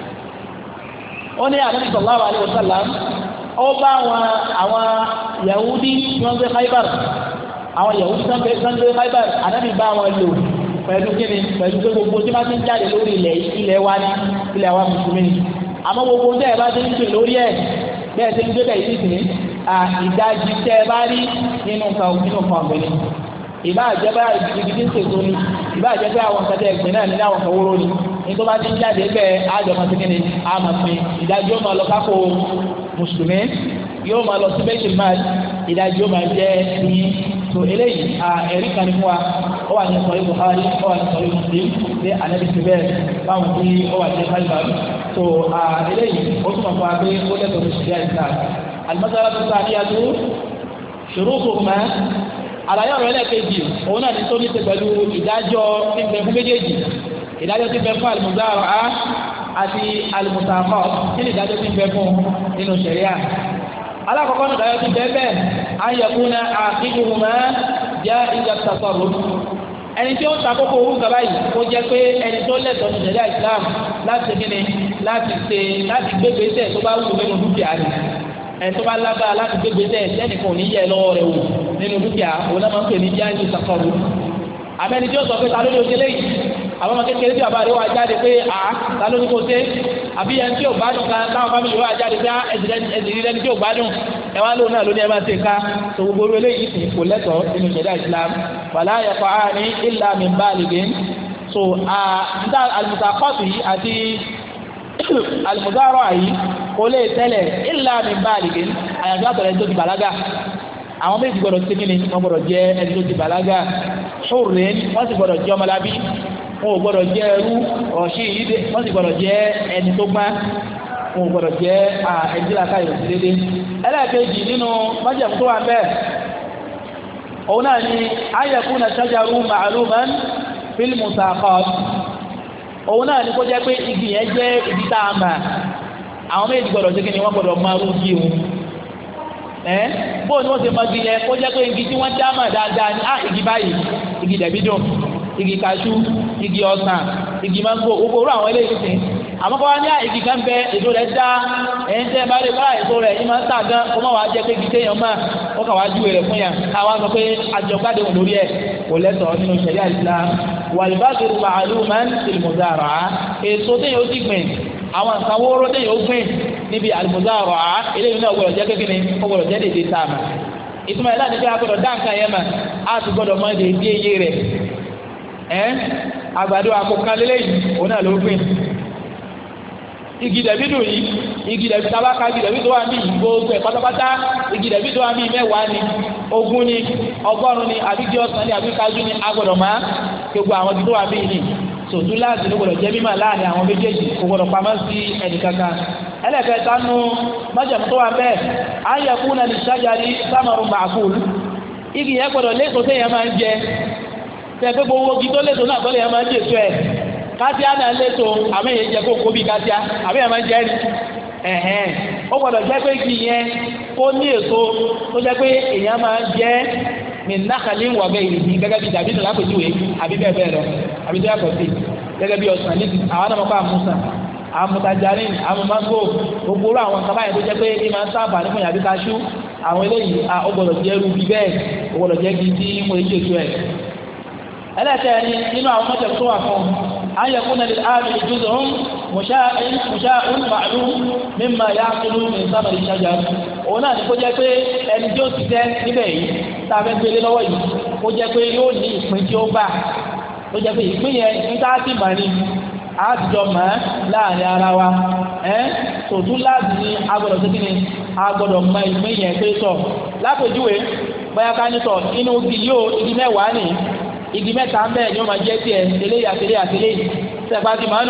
ó ní ànábì sallallahu alaihi wasallam ó bá àwọn àwọn yahudi tí wọ́n gbé Khaybar àwọn yahudi tí wọ́n gbé Khaybar ànábì bá wọn lò pẹ̀lú kíni pẹ̀lú pé gbogbo tí wọ́n ti ń jáde lórí ilẹ̀ ilẹ̀ wa ní ilẹ̀ wa mùsùlùmí ni àmọ́ gbogbo tẹ́ ẹ bá ti ń gbé lórí ẹ̀ bẹ́ẹ̀ ti ń gbé bẹ́ẹ̀ yìí sí ìdajì tẹ́ ẹ bá rí nínú nǹkan nínú nǹkan ọ̀gbìn ìbá àjẹbá ibi tí ń ṣètò ni ìbá àjẹbá àwọn nǹkan tẹ́ ẹgbẹ́ náà ní àwọn kan wóró ni nítorí wọ́n ti ń jáde bẹ́ẹ̀ àjọmọ̀ sí kíni àmọ̀pin ìdájọ́ yóò máa lọ kákó mùsùlùmí yóò máa lọ sí bẹ́ẹ̀kì máàlì ìdájọ́ yóò máa jẹ́ ní tó eléyìí ẹ̀rí kan ní fún wa ó wà ní sọ̀rọ̀ Bukhari ó wà ní sọ̀rọ̀ Muslim ṣé ànábi ti bẹ́ẹ̀ báwọn tí ó wà ní Khaybar tó eléyìí ó túmọ̀ fún wa pé ó lẹ́tọ̀ọ́ ní ṣìṣẹ́ àìsà al-mas'ala ath-thaniyatu shurutuhuma àlàyé ọ̀rọ̀ ẹlẹ́ẹ̀kejì òun náà ní tó ní ṣe pẹ̀lú ìdájọ́ tí ń bẹ fún méjèèjì ìdájọ́ tí ń bẹ fún al-muzara'a àti al-musaqat kí ni ìdájọ́ tí ń bẹ fún nínú ṣẹ̀ríà alákọ̀ọ́kọ́ ní ìdájọ́ tí ń bẹ bẹ́ẹ̀ an yakuna aqiduhuma ja'iza at-tasarruf ẹni tí ó ń takókò owó gaba yìí kó jẹ́ pé ẹni tó lẹ́tọ̀ọ́ ní ṣẹ̀ríà Islam láti kíni láti ṣe láti gbégbèsè tó bá wù nínú dúkìá rẹ̀ ẹni tó bá lágbára láti gbégbèsè ẹnìkan ò ní yẹ lọ́wọ́ rẹ̀ wò nínú dúkìá òun náà máa ń pè ní ja'iza at-tasarruf àmẹ́ni tí ó sọ pé ta ló ní oṣèlè yìí àwọn ọmọ kékeré tí bàbá rẹ̀ wá jáde pé à ta ló ní kó ṣe àbí ẹni tí ò gbádùn kan táwọn fámìlì wá jáde pé ẹ̀sìn ẹni tí ò gbádùn ẹ wá lóun náà ló ní ẹ máa ṣe ká tó gbogbo orí eléyìí sì kò lẹ́tọ̀ọ́ nínú ìṣẹ̀dá Islam wala yaqa'ani illa min balighin so níta al-musaqat yìí àti al-muzara'a yìí kò lè tẹ́lẹ̀ illa min balighin àyàfi àtọ̀rẹ́ tó ti bàlágà àwọn méjì gbọdọ̀ sí kíni wọ́n gbọdọ̀ jẹ́ ẹni tó ti bàlágà hurrin wọ́n sì gbọdọ̀ jẹ́ ọmọlábí wọn ò gbọdọ̀ jẹ́ ẹrú ọ̀ṣì yìí wọ́n sì gbọdọ̀ jẹ́ ẹni tó gbá wọn ò gbọdọ̀ jẹ́ ẹni tí làákà yóò sí dédé ẹlẹ́ẹ̀kejì nínú májèmú tó wà bẹ́ẹ̀ òun náà ni an yakuna shajaru ma'luman fil musaqat òun náà ni kó jẹ́ pé igi yẹn jẹ́ igi tá a mà àwọn méjì gbọdọ̀ sí kíni wọ́n gbọdọ̀ máa rú jí òun ẹ bóun ni wọ́n ti magi yẹn kó jẹ́ pé igi tí wọ́n dá mà dáadáa ní ah igi báyìí igi dẹ̀bí dùn igi kaṣú igi ọsàn igi mango gbogbo orú àwọn eléyìí sìn àmọ́ kọ́ wá ní igi kan bẹ èso rẹ̀ dá ẹ̀yìn tẹ́ bá lè bá èso rẹ̀ yìí máa ń tà gan kó má wàá jẹ́ pé igi téèyàn máa ó kà wá júwe rẹ̀ fún yàn káwá sọ pé àjọpáde wò lórí ẹ̀ kò lẹ́tọ̀ọ́ nínú ṣẹ̀ríà Islam wal-badru ma'luman fil-muzara'a èso téèyàn ó ti gbìn àwọn nǹkan wóró téèyàn ó gbìn níbi al-muzara'a eléyìí náà gbọdọ̀ jẹ́ kékeré ó gbọdọ̀ jẹ́ dédé sáàmà ìtumọ̀ ẹ̀ láti fi agbọdọ̀ dá nǹkan yẹn mà á ti gbọdọ̀ mọ dédé iye rẹ̀ ẹ́ àgbàdo àkókò lélẹ́yìn òun náà ló gbìn igi dẹ̀bídù yìí igi dẹ̀bí tabaka igi dẹ̀bí tó wà ní gbogbo ẹ̀ pátápátá igi dẹ̀bí tó wà ní mẹ́wàá ni ogún ni ọgọ́rùn ni àbí igi ọsàn ni àbí kájú ni agbọ́dọ̀ máa gbogbo àwọn igi tó wà bí ní sòtú láti ló gbọ́dọ̀ jẹ́ mímọ̀ láàrin àwọn méjèèjì kò gbọ́dọ̀ pamọ́ sí ẹnì kankan ẹlẹ́kẹ̀ẹ́ta nu májàmú tó wà bẹ́ẹ̀ ayẹ̀kú náà ní sájàrí sámọ̀rún màkúl igi yẹn gbọ́dọ̀ léso téèyàn máa ń jẹ tẹ pé gbogbo igi tó léso náà tọ́lẹ̀ yẹn máa ń jẹ èso ẹ̀ kátíá náà léso àmì yẹn jẹ kó kó bí kátíá àmì yẹn máa ń jẹ ní ẹ̀hẹ́n ó gbọ́dọ̀ jẹ́ pé igi yẹn kó ní èso tó jẹ́ pé èèyàn máa ń jẹ ní nákàlí wọ̀gẹ́ ìrìbí gẹ́gẹ́ bí dàbí nìlá pèjúwe àbí bẹ́ẹ̀ bẹ́ẹ̀ lọ àbí tó yàtọ̀ sí gẹ́gẹ́ bí ọ̀sán ní àwọn náà mọ̀ àmúsà àmútajarin àmúmágò gbogbo àwọn nǹkan báyìí tó jẹ́ pé ní máa ń sábà nípò yàbí kaṣú àwọn eléyìí ó gbọ́dọ̀ jẹ́ irú bí bẹ́ẹ̀ ó gbọ́dọ̀ jẹ́ bí tí mo ń jètò ẹ̀. ẹlẹ́kẹ̀ẹ́ni nínú àwọn mọ́tẹ̀ tó wà fún an yakuna lil amili juz'un musha'in musha'un ma'lum mimma ya'kulu min samari shajar òun náà ni kó jẹ́ pé ẹni tí ó ti tẹ́ níbẹ̀ yìí tá a fẹ́ gbélé lọ́wọ́ yìí kó jẹ́ pé yóò ní ìpín tí ó bá tó jẹ́ pé ìpín yẹn ìpín tá a ti mà ní àtijọ́ mọ̀ láàrin ara wa ẹ́ tòtún láti ní agbọ́dọ̀ tó kíni agbọ́dọ̀ mọ ìpín yẹn pé tọ̀ lápèjúwe bóyá ká ní tọ̀ inú igi yóò igi mẹ́wàá nì igi mẹ́ta ń bẹ̀ ni ó máa jẹ́ tiẹ̀ eléyìí àtẹlẹ́ àtẹlẹ́ sẹ́pà ti máa nù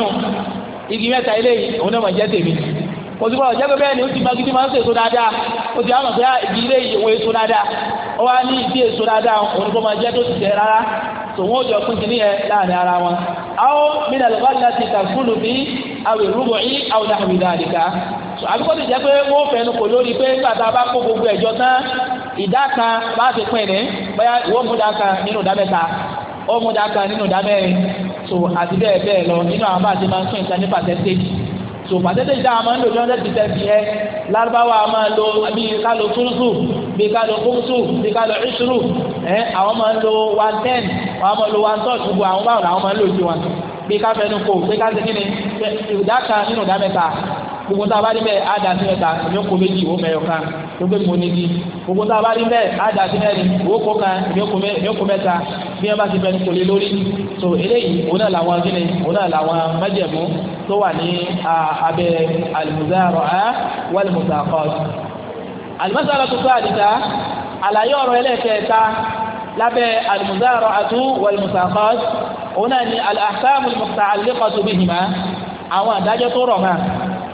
igi mẹ́ta eléyìí òun náà máa jẹ́ tèmi kò sí bọ́ọ̀ jẹ́ pé bẹ́ẹ̀ ni ó ti máa gidi máa ń sèso dáadáa ó ti àwọn ọ̀gá igi ilé ìwé èso dáadáa ó wá ní ìdí èso dáadáa òun kò máa jẹ́ tó ti jẹ́ rárá tòun ó jọ pín kìíní yẹn láàrin ara wọn. àwọn mìíràn lọ́wọ́ láti tàkùlù bí àwẹ̀ rúbọ̀ yí àwọn àwìdá àdìgá. àbíkó ti jẹ́ pé wọ́n fẹnu kò lórí pé nígbà tá a bá kó gbogbo ẹ̀jọ́ tán ìdá kan bá ti pín ní bóyá ìwọ́n mú dá kan nínú ìdá mẹ́ta ó mú dá kan nínú ìdá mẹ́rin so àti bẹ́ẹ̀ bẹ́ẹ̀ lọ nínú àwọn bá ti máa ń pín nǹkan ní pàtẹ́ńtéèjì so pàtẹ́ńtéèjì dáhà máa ń lò ní hundred percent yẹn lárúbáwá máa ń lo bí ká lo túrúsù bí ká lo kókúsù bí ká lo ìṣúrù ẹ àwọn máa ń lo one ten àwọn máa ń lo one third gbogbo àwọn báwọn làwọn máa ń lò sí wọn bí ká fẹnu kò bí ká ṣe kí ni ìdá kan nínú ìdá mẹ́ta gbogbo tá a bá rí bẹ́ẹ̀ á dà sí mẹ́ta èmi ó kó méjì ó mẹ́yọ̀ kan gbogbo mo ní di gbogbo tá a bá rí bẹ́ẹ̀ á dà sí mẹ́rin owó kó kan èmi ó kó mẹ́ta bí wọ́n bá ti fẹnu kò lé lórí so eléyìí òun náà làwọn kí ni òun náà làwọn májẹ̀mú tó wà ní abẹ́ al-muzara'a wal-musaqat. al-mas'alatu thalitha àlàyé ọ̀rọ̀ ẹlẹ́kẹ̀ẹ́ta lábẹ́ al-muzara'atu wal-musaqat òun náà ni al-ahkamu al-muta'alliqatu bihima àwọn àdájọ́ tó rọ̀ máa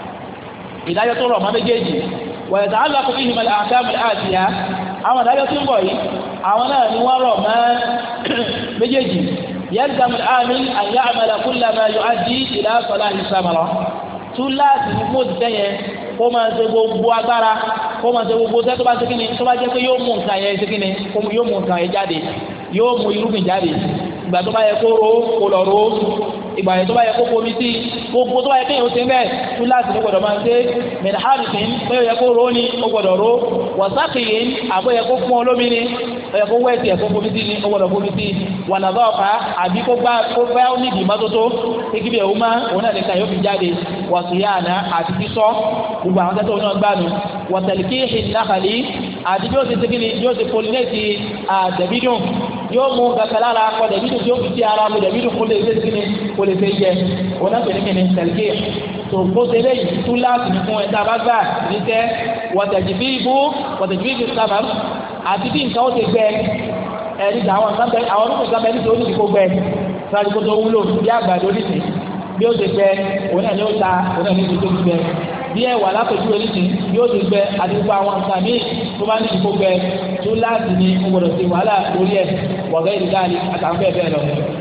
ìdájọ́ tó rọ̀ máa méjèèjì wa yata'allaqu bihima al-ahkamu al-atiya àwọn àdájọ́ tó ń bọ̀ yìí àwọn náà ni wọ́n rọ̀ máa méjèèjì yalzamu al-amil an ya'mala kulla ma yu'addi ila salahi samara tún láti ní fún òtítẹ́ yẹn kó máa ṣe gbogbo agbára kó máa ṣe gbogbo tẹ́ tó bá ṣe kíni tó bá jẹ́ pé yóò mú nǹkan yẹn ṣe kíni yóò mú nǹkan yẹn jáde yóò mú irúgbìn jáde ìgbà tó bá yẹ kó ro kó lọ ro ìgbà yẹn tó bá yẹ kó bomi sí gbogbo tó bá yẹ kéèyàn ó ṣe bẹ́ẹ̀ tún láti ní gbọ́dọ̀ máa ṣe mẹ̀nàhárìsìn pé ó yẹ kó ro ni ó gbọ́dọ̀ ro wọ̀sákìyìn àbó yẹ kó fún olómi ni ó yẹ kó wẹ́ẹ̀tì ẹ̀ kó bomi sí ni ó gbọ́dọ̀ bomi sí wànàbọ̀ ọ̀fà àbí kó gbá kó gbá ó nídìí mọ́tótó kíkí bí ẹ̀wù máa òun náà nìkan yóò fi jáde wàsíyàna àti sísọ gbogbo àwọn tẹ́tọ́ náà gbánu wọ̀tẹ̀lìkì ìnáhàlì àti bí ó ti segin ni bí ó ti polinẹ́ẹ̀tì àdẹ̀bídùn yóò mú gàkàlára kọ dẹ̀bídùn tí ó fi sí ara mu dẹ̀bídùn kó lè ṣe segin ni kó lè ṣe yẹ òun náà pẹ̀lú kìíní tẹ̀lìkì tó kó ṣe léyìí tú láti fún ẹ̀ tá a bá gbà ní tẹ́ wọ̀tẹ̀jìbí ibú wọ̀tẹ̀jìbí ibú sábà àti bí nǹkan ó ti gbẹ ẹni tí àwọn nǹkan bẹ àwọn olùkọ́ nǹkan bẹ ní tòun ní kó gbẹ sáré kó tó wúlò bí àgbàdo nìsín bí ó ti gbẹ òun náà ni ó ta òun náà ni ó ti gbẹ bí ẹwà lápẹjù oníṣìí yóò ti gbẹ àti gbogbo àwọn nǹkan míì tó bá ní ìdìbò gbẹ tó láti ní gbọ́dọ̀ ti wàhálà lórí ẹ wọgẹ ìdíjáde àtàwọn bẹ́ẹ̀ bẹ́ẹ̀ lọ.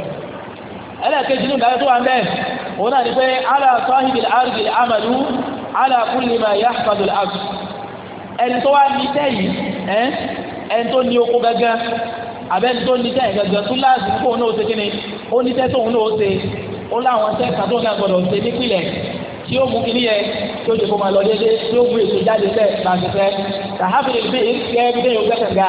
ẹlẹ́ẹ̀kejì ní ìdájọ́ tó wà ń bẹ́ẹ̀ òun náà ni pé ala sahibil ardi amalu ala kulli ma yahfadul ard ẹni tó wá ní tẹ́yì ẹni tó ní oko gángan àbẹ́ni tó ní tẹ́yì gángan tó láti kó òun náà ṣe kíni ó ní tẹ́ tóun náà ṣe ó láwọn tẹ́ kàtó náà gbọ́dọ̀ ṣe nípìnlẹ̀ tí ó mú kí ní yẹ tí ó jẹ kó máa lọ dédé tí ó mú èso jáde lẹ láti fẹ tàhábìrì bí kẹ́ bí déyìn ọgbẹ́ kẹ̀kẹ́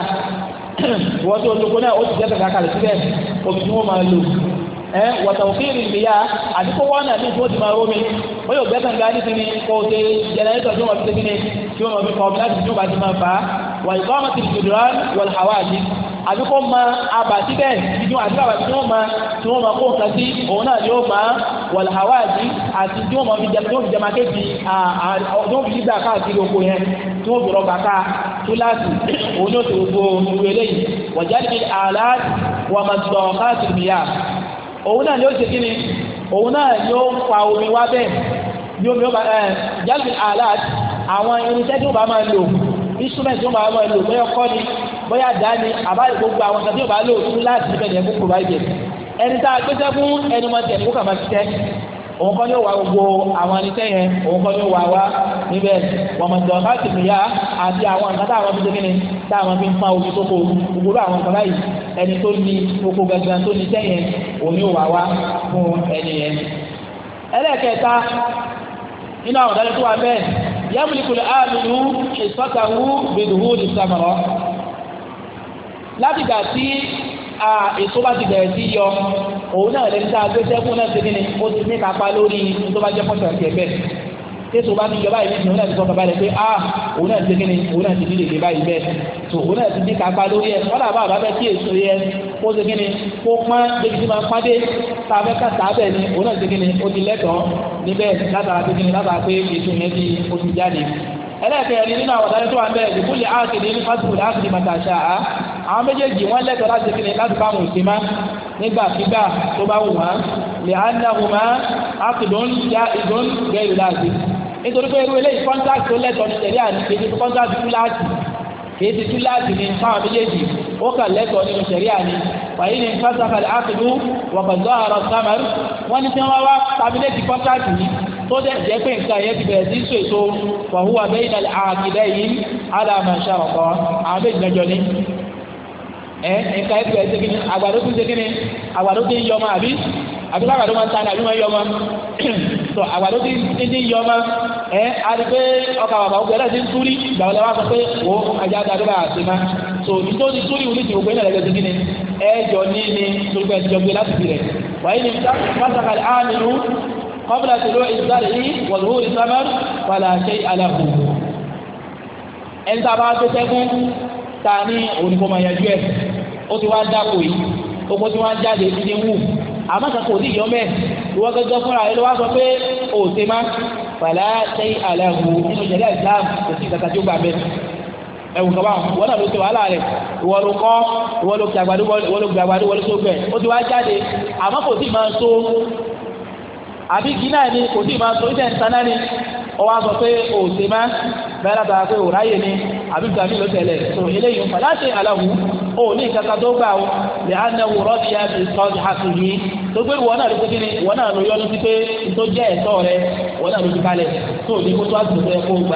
ìwọ́n tí olóko náà ó ti jẹ́ kẹ̀kẹ́ kalẹ̀ síbẹ̀ omi tí wọ́n máa lò ẹ wọ̀tà òkèèrè ìgbéyà àdúgbò wọn náà ní ìfowó ti máa rómi ó yóò gbẹ́ kẹ̀kẹ́ ní sinmi kó o ṣe jẹnẹrétọ̀ tí wọ́n fi ṣe kíni tí wọ́n fi kọ́ láti tí ó bá ti máa fà á wà ìkọ́ ọmọ ti dùdùrán wọ̀l hàwáàjì àdúgbò máa abà síbẹ̀ ìdíjú àdúgbò àbàtí tí wọ́n máa tí wọ́n máa kó nǹkan sí òun náà ni ó máa wal hawaji àti tí wọ́n mọ̀ fi jẹ́ tí wọ́n fi jẹ́ máa kéèkì tí wọ́n fi yígbà káàkiri oko yẹn tí wọ́n fi rọgbà ká túláàsì òun ní òṣèlú gbogbo ìwé eléyìí wọ̀jáde àlàá wọ́n máa sọ káàkiri mìíyà òun náà ni ó ṣe kí ni òun náà ni ó fa omi wá bẹ́ẹ̀ ní omi ọba ẹ̀ jáde àlàá àwọn irinṣẹ́ tí ó bá máa lò instrument tí ó máa máa lò bóyá kọ́ ni bóyá dání àbáyé gbogbo àwọn kan tí ó bá lò túláàsì níbẹ̀ ni ẹ̀kú provide ẹni tá a gbéṣẹ́ fún ẹni mọ̀ tẹ̀ ní kó kà máa ṣiṣẹ́ òun kọ́ ní ó wà gbogbo àwọn aníṣẹ́ yẹn òun kọ́ ní ó wà wá níbẹ̀ wọ́n mọ̀ jọ láti mìíyá àti àwọn nǹkan táwọn fi ṣe kíni táwọn fi ń fa omi sóko gbogbo àwọn nǹkan báyìí ẹni tó ní oko gangan tó ní iṣẹ́ yẹn òun ní ó wà wá fún ẹni yẹn. ẹlẹ́ẹ̀kẹta nínú àwọn ọ̀dọ́ tó wà bẹ́ẹ̀ yamliku al-aminu hissatahu biduhuri samara láti gbà tí èso bá ti bẹ̀rẹ̀ sí yọ òun náà lẹ́ni tá a gbé sẹ́kùn náà ṣe ní ó ti ní kápá lórí tó bá jẹ́ pọ́ńtà ẹ̀kẹ́ bẹ́ẹ̀ tẹ́sọ bá ti yọ báyìí ní òun náà ti sọ kaba rẹ̀ pé ah òun náà ti ṣe kíni òun náà ti ní lèlè báyìí bẹ́ẹ̀ tó òun náà ti ní kápá lórí ẹ̀ wọ́n dàbà bá bẹ́ kí èso yẹ kó ṣe kíni kó pọ́n débi tí máa ń pàdé tá a fẹ́ ká tà á bẹ̀ ni òun náà ti ṣe kíni ó ti lẹ́tọ̀ọ́ níbẹ̀ látara pé kíni látara pé èso yẹn ti ó ti jáde ẹlẹ́ẹ̀kẹ́rin nínú àwọn ọ̀dájú tó wà ń bẹ̀rẹ̀ ìdìbòlì áàkìdì ní fásitì áàkìdì màtàṣà á àwọn méjèèjì wọ́n lẹ́tọ̀ọ́ láti kíni láti bá wọn òsèmá nígbàkígbà tó bá wù wọ́n lè á ná wọn máa áàkìdùn ya ìdùn gẹ̀rù láti nítorí pé irú eléyìí kọ́ńtàkì tó lẹ́tọ̀ọ́ ní tẹ̀lé àní kejì tó kọ́ńtàkì tú láti kejì tú láti ní fáwọn méjèèjì ó kà lẹ́tọ̀ọ́ nínú tẹ̀lé àní wàyí ní fásitì áàkìdù wọ̀kàndọ́ àrọ̀ sámẹ́r wọ́n ní tí wọ́n wá tàbílẹ̀tì kọ́ńtàkì yìí tó dẹ̀ jẹ́ pé nǹkan yẹn ti bẹ̀rẹ̀ sí so èso wàhúwà bẹ́ẹ̀ ní àkìlẹ̀ yìí alàmà ṣàròkọ àwọn méjì mẹ́jọ ní ẹ nǹkan yẹn ti bẹ̀rẹ̀ sí kíni àgbàdo tún ṣe kíni àgbàdo tí ń yọmọ àbí àbí àgbàdo máa ń tani àbí máa ń yọmọ tó àgbàdo tí ń yọmọ ẹ àti pé ọkà bàbá ògbẹ́ náà ti ń túrí ìgbà wọlé wá sọ pé wò ajá dáadé bá àti má tó nítorí túrí wù ní ti ògbẹ́ náà lẹ́gbẹ̀ẹ́ sí kíni ẹ jọ ní ní torí pé ẹ ti jọ gbé láti fi rẹ̀ wàyí ni fásitì àmì قبل طلوع الزرع وظهور الثمر فلا شيء له ẹni tá a bá tó sẹ́kún ta ní oníkọ́mọ yanjú ẹ̀ ó ti wá dáko yìí oko tí wọ́n jáde ní wù àmọ́ kan kò ní ìyọ́ mẹ́ ìwọ gẹ́gẹ́ fúnra ẹ ló wá sọ pé ó ṣe má fala shay'a lahu nínú ìṣẹ̀lẹ̀ Islam kò sí ìkàkà tí ó gbà bẹ́ẹ̀ ẹ̀wù kaba wọ́n náà ló ṣe wàhálà rẹ̀ ìwọ ló kọ́ ìwọ ló gbé àgbàdo ìwọ ló gbé àgbàdo ìwọ ló tó gbẹ ó ti wá jáde àmọ́ kò sí máa so àbí kí náà ni kò sí máa tó ìṣẹ́ ìtaná ni ó wá sọ pé ó ṣe má bẹ́ẹ̀ látara pé ò ráyè ni àbí gbàmí ló tẹ̀lẹ̀ tó eléyìí fà láti aláwù ó ní ìkàkà tó gbà ó lè á náwó rọ́ọ̀dì yá fi sọ́ọ̀dì àti yìí tó gbé ìwọ náà ló pé kíni ìwọ náà ló yọnu sí pé tó jẹ́ ẹ̀tọ́ rẹ ìwọ náà ló fi kalẹ̀ tó ní kó tó àti tó yẹ kó gbà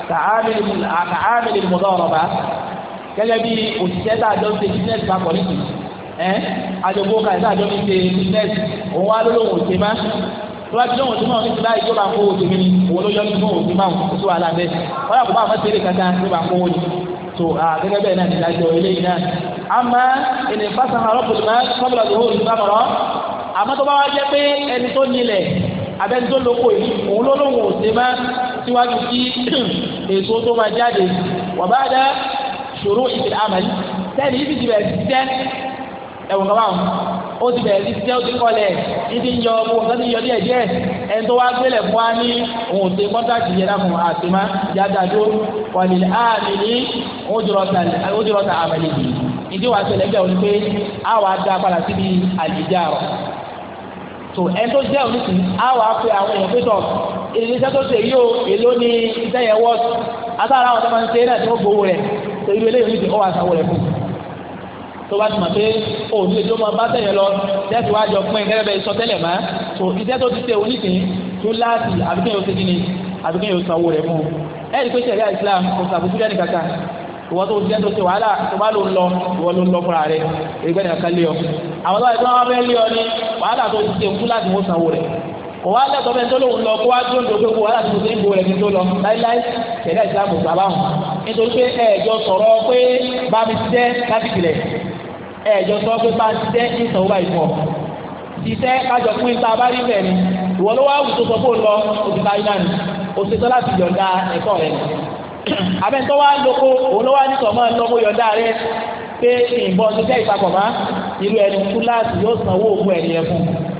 kàámìlì mọ̀dọ́ ọ̀rọ̀ bá gẹ́gẹ́ bí òṣìṣẹ́ tá a jọ ń ṣe business papọ̀ nìkì ẹ́ àjọgbó kan tá a jọ ń ṣe business òun wá lólóhùn òṣè má tó bá ti lóhùn òṣè máa ní ti láì tó bá ń kó òṣè mi ni òun ló yọ ní fún òṣè máa kó tó wà lábẹ́ wọ́n yà kó bá àwọn tẹ̀lé kankan tó bá ń kó wọ́n ni tó gẹ́gẹ́ bẹ́ẹ̀ náà ní ìdájọ́ eléyìí náà àmọ́ ènìyàn fásitì àwọn ọ̀pọ̀lọpọ̀ máa kọ́bìlà tó hóòrùn sámọ̀rọ̀ àmọ́ tó bá wá jẹ́ pé ẹni tó nílẹ̀ abẹ́ni tó lóko yìí òun ló lóhùn òṣè má síwájú kí èso tó máa jáde wà bá dá ṣòro ìfẹ́ àmàlí tẹ́lẹ̀ yìí ti bẹ̀rẹ̀ sí tẹ́ ẹ̀wọ̀n kan báwọn ó ti bẹ̀rẹ̀ sí tẹ́ ó ti kọlẹ̀ ìdí ń yọ owó nǹkan ti yọ díẹ̀ díẹ̀ ẹni tó wá gbélé fún wa ní òun ṣe kọ́ńtàkì yẹn láfún àtìmá jádájó wàlẹ̀ àmì ní ojúrọ̀ta àmàlẹ̀ yìí ìdí wàá ṣẹlẹ̀ bẹ́ẹ̀ òní pé a wàá dá padà síbi àlìjá rọ̀ tó ẹni tó jẹ́ òní sí a wàá pe àwọn èèyàn pé tọ̀ iléeṣẹ́ tó ṣe yóò èló ní iṣẹ́ yẹn wọ́ọ̀tù àtàrà àwọn tó máa ń ṣe náà tí wọ́n gbowó rẹ̀ tó irú eléyìí ní ti ó wà sanwó rẹ̀ fún tó bá ti mọ̀ pé òun lè tó máa bá tẹ̀yẹ lọ tẹ́sí wá jọ pín gẹ́gẹ́ bẹ́ẹ̀ sọ tẹ́lẹ̀ mọ́ tó iṣẹ́ tó ti ṣe oníṣìí tó láti àbíkẹ́ yóò ṣe kí ni àbíkẹ́ yóò sanwó rẹ̀ fún ẹ̀ rí pé ṣẹ̀ríà Islam kò sàbùkú lẹ́nu kankan ìwọ tó ti jẹ́ tó ṣe wàhálà tó bá ló ń lọ ìwọ ló ń lọ fúnra rẹ̀ ẹgbẹ́ ní kankan lé ọ àwọn tó wà tó wọn fẹ́ lé ọ ní wàhálà tó ti ṣe ń kú láti wọ́n sanwó rẹ̀ kò wá lẹ́tọ̀ọ́ bẹ́ẹ̀ tó lóun lọ kó wá tó ń do pé kó wàhálà tó ti ń bo rẹ̀ ní tó lọ láíláí ṣẹ̀ríà Islam kò sábà hàn nítorí pé ẹ̀ẹ́jọ sọ̀rọ̀ pé bá mi ṣiṣẹ́ láti kìlẹ̀ ẹ̀ẹ́jọ sọ pé bá mi ṣiṣẹ́ ní ìsanwó báyìí fọ̀ ṣiṣẹ́ kájọ pín ta bá rí bẹ́ẹ̀ ni ìwọ ló wá wù tó sọ pé ó lọ òsì ká iná ni òṣètọ́ láti yọ̀ǹda ẹ̀kọ́ rẹ̀ ni abẹ́ntọ́ wá lóko òun ló wá ní sọ̀mọ́ lọ́mọ́ yọ̀ǹda rẹ̀ pé ìbọn ṣiṣẹ́ ìpapọ̀ má irú ẹni kú láti yóò sanwó ògùn ẹ̀rí ẹ̀ fún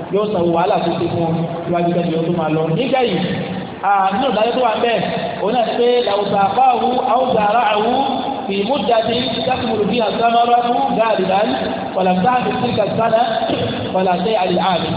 yóò san wàhálà tó ti fún iwájú kẹ́ni yóò tó máa lọ nígbà yìí nínú ìdájọ́ tó wà ń bẹ̀ òun náà ti pé làwùsà àpáwù àwùsà àràwù fi múdàtí sákùmùrù bí àsámáràbù gáàdìdán wàlàmsáà fi síkà sánà wàlàsẹ́ àlìhàmì.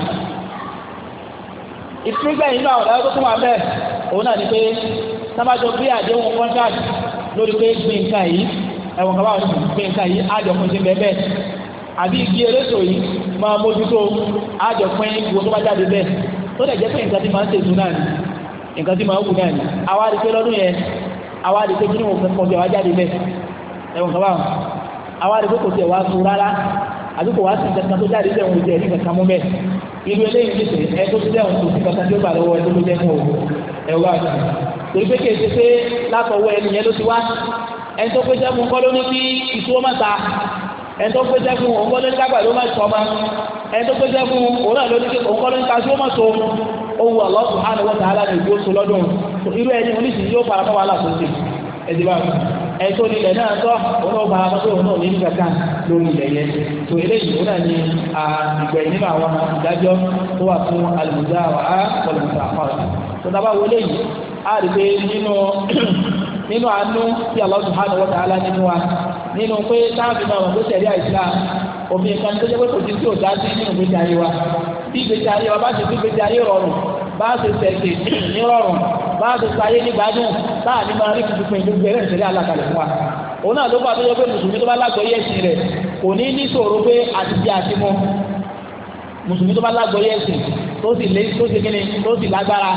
ìpínlẹ̀ nínú àwọn ìdájọ́ tó wà ń bẹ̀ òun náà ni pé sábàjọ bí àdéhùn contract lórí pé gbé nǹkan yìí ẹ̀wọ̀n kan báwọn gbé nǹkan yìí àjọpín sí bẹ́ẹ̀ bẹ́ẹ̀ àbí igi eréso yìí máa mójútó àjọpín ìwò tó bá jáde bẹ́ẹ̀ tó dẹ̀ jẹ́ pé nǹkan tí máa ń tètú náà ni nǹkan tí máa ń wù náà ni àwa rí pé lọ́dún yẹn àwa rí pé kí ni mo fẹ́ kọjá wá jáde bẹ́ẹ̀ ẹ̀wọ̀n kan báwọn àwa rí pé kò tiẹ̀ wá tu rárá àbí kò wá sí nǹkan tó jáde bẹ́ẹ̀ wọn jẹ́ ní kankan mú bẹ́ẹ̀ irú eléyìí ní sè ẹ tó ti dẹ́wọ̀n tó ti kankan tó gbà lọ́wọ́ ẹ tó ló jẹ́ mú o ẹ̀wọ́ àti torí pé kéde pé látọwọ́ ẹni yẹn ló ti wá ẹni tó pé sẹ́kùn kọ́ ló ní kí ìṣó má ta ẹni tó pé sẹ́kùn òun kọ́ ló ní kágbà ló má sọ ma ẹni tó pé sẹ́kùn òun náà ló ní òun kọ́ ló ní ká só má so owó Allah subhanahu wa ta'ala ní ìgbó so lọ́dún irú ẹni oníṣìí yóò fara mọ́ wàhálà tó ṣe ẹ̀dí bá ẹni tó nílẹ̀ náà tọ́ òun náà fara mọ́ tó òun náà ní nígbà kan lórí ilẹ̀ yẹn tó eléyìí òun náà ní ìgbẹ̀yìn nínú àwọn ìdájọ́ tó wà fún al-muzara'a wal-musaqat tó dábàá wọlé yìí a rí pé nínú nínú àánú tí Allah subhanahu wa ta'ala nínú wa nínú pé táàbì náà wọn tó tẹ̀lé àìsílá omi nǹkan tó jẹ́ pé kò sí tí ò dá sí nínú ìgbésí ayé wa bí ìgbésí ayé wa bá ṣe fi ìgbésí ayé rọrùn bá ṣe tẹ̀sẹ̀ ní rọrùn bá ṣe sáyé ní gbádùn báà ní máa rí tuntun ìlú gbẹ̀rẹ̀ ìṣẹ̀lẹ̀ alákalẹ̀ fún wa òun náà ló bá tó jẹ́ pé mùsùlùmí tó bá lágbọ́yé ẹ̀sìn rẹ̀ kò ní ní ṣòro pé àti jẹ àti mu mùsùlùmí tó bá lágbọ́yé ẹ̀sìn tó sì lé tó sì kíni tó sì lágbára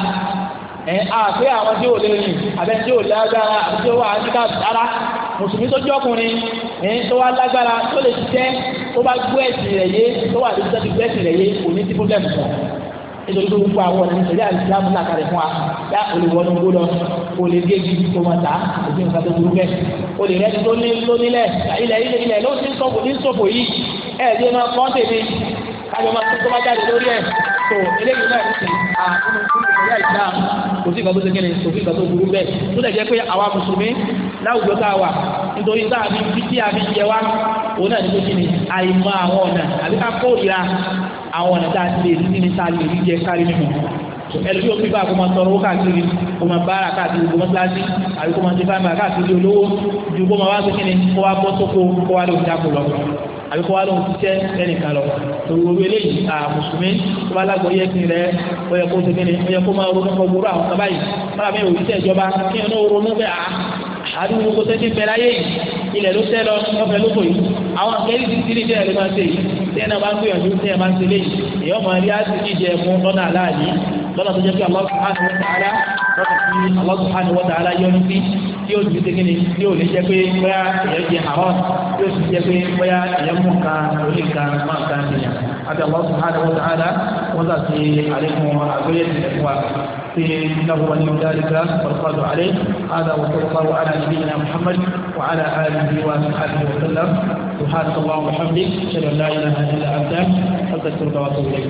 ẹ àfẹ́ àwọn tí ò lè rìn àbẹ́ tí ò lágbára àbí tí ó wà nígbà dára mùsùlùmí tó jẹ́ ọkùnrin ẹ tó wá lágbára tó lè ṣiṣẹ́ tó bá gbọ́ ẹ̀sìn rẹ̀ yé tó wà lójú tó ti gbọ́ ẹ̀sìn rẹ̀ yé kò ní sí fúnlẹ̀mù kan nítorí pé gbogbo àwọn ọ̀nà ìṣẹ̀lẹ̀ àìsílámù náà kalẹ̀ fún wa yá olùwọ́nù gbó lọ kò lè gé igi tó máa tà òbí nǹkan tó burú bẹ́ẹ̀ o lè rẹ́ni tó ní lónílẹ̀ ilẹ̀ ilẹ̀ ilẹ̀ ló ti ń sọ̀bù ní sọ̀bù yìí ẹ̀ẹ́dẹ́ máa kọ́ tèmi kájọ máa tó bá jáde lórí ẹ̀ tó eléyìí náà ti àtúnú fún ìṣẹ̀lẹ̀ àìsílámù kò sí ìgbà tó ṣe kò sí ìgbà tó burú bẹ́ẹ̀ tó dẹ̀ jẹ́ pé àwa mùsùlùmí láwùjọ tá a wà nítorí tá a fi fi tí a fi jẹ wá òun náà ní pé kí ni àìmọ̀ àwọn ọ̀nà àbí ká kórìíra àwọn ọ̀nà tá a ti lè rí ní tá a lè rí jẹ kárí nínú ẹlòmíì ó fi bá kó máa tọrọ owó káàkiri kó máa bára káàkiri kó máa kíláàsì àbí kó máa ti bá máa káàkiri olówó ju kó máa wá sí kíni kó wá bọ́ sóko kó wá lóun dáko lọ àbí kó wá lóun ṣiṣẹ́ lẹ́nìkan lọ torí owó eléyìí à mùsùlùmí tó bá lágbo yẹ kí rẹ ó yẹ kó ṣe kíni ó yẹ kó máa ronú kó gbúrú àwọn kaba yìí fọlá mi ò ní tẹ̀ ìjọba kí ẹ ní ronú bẹ́ẹ̀ à àdúgbò kó tẹ́tí bẹ̀rẹ̀ ayé yìí ilẹ̀ ló tẹ́ lọ lọ́fẹ̀ẹ́ lóko yìí àwọn akẹ́rì ti tìrì tẹ́ ẹ̀ ló máa ṣe yìí tẹ́ ẹ̀ náà máa ń gbìyànjú tẹ́ ẹ̀ máa ń ṣe léyìí èèyàn máa rí àti jíjẹ fún lọ́nà aláàyè lọ́nà tó jẹ́ pé Allah subhanahu wa ta'ala lọ́nà tí Allah subhanahu wa ta'ala yọ ní sí tí ó ti segin ni tí ó lè jẹ́ pé bóyá èèyàn jẹ haram tí ó sì jẹ́ pé bóyá èèyàn mú nǹkan orí nǹkan máa nǹkan nìyà àti Allah subhanahu wa ta'ala wọ́n sà sí àlékún àgbéyé tilẹ̀ fún wa في إنه ولي ذلك والقادر عليه هذا وصلى الله على نبينا محمد وعلى آله وصحبه وسلم سبحانك اللهم وبحمدك أشهد أن لا إله إلا أنت أستغفرك وأتوب إليك.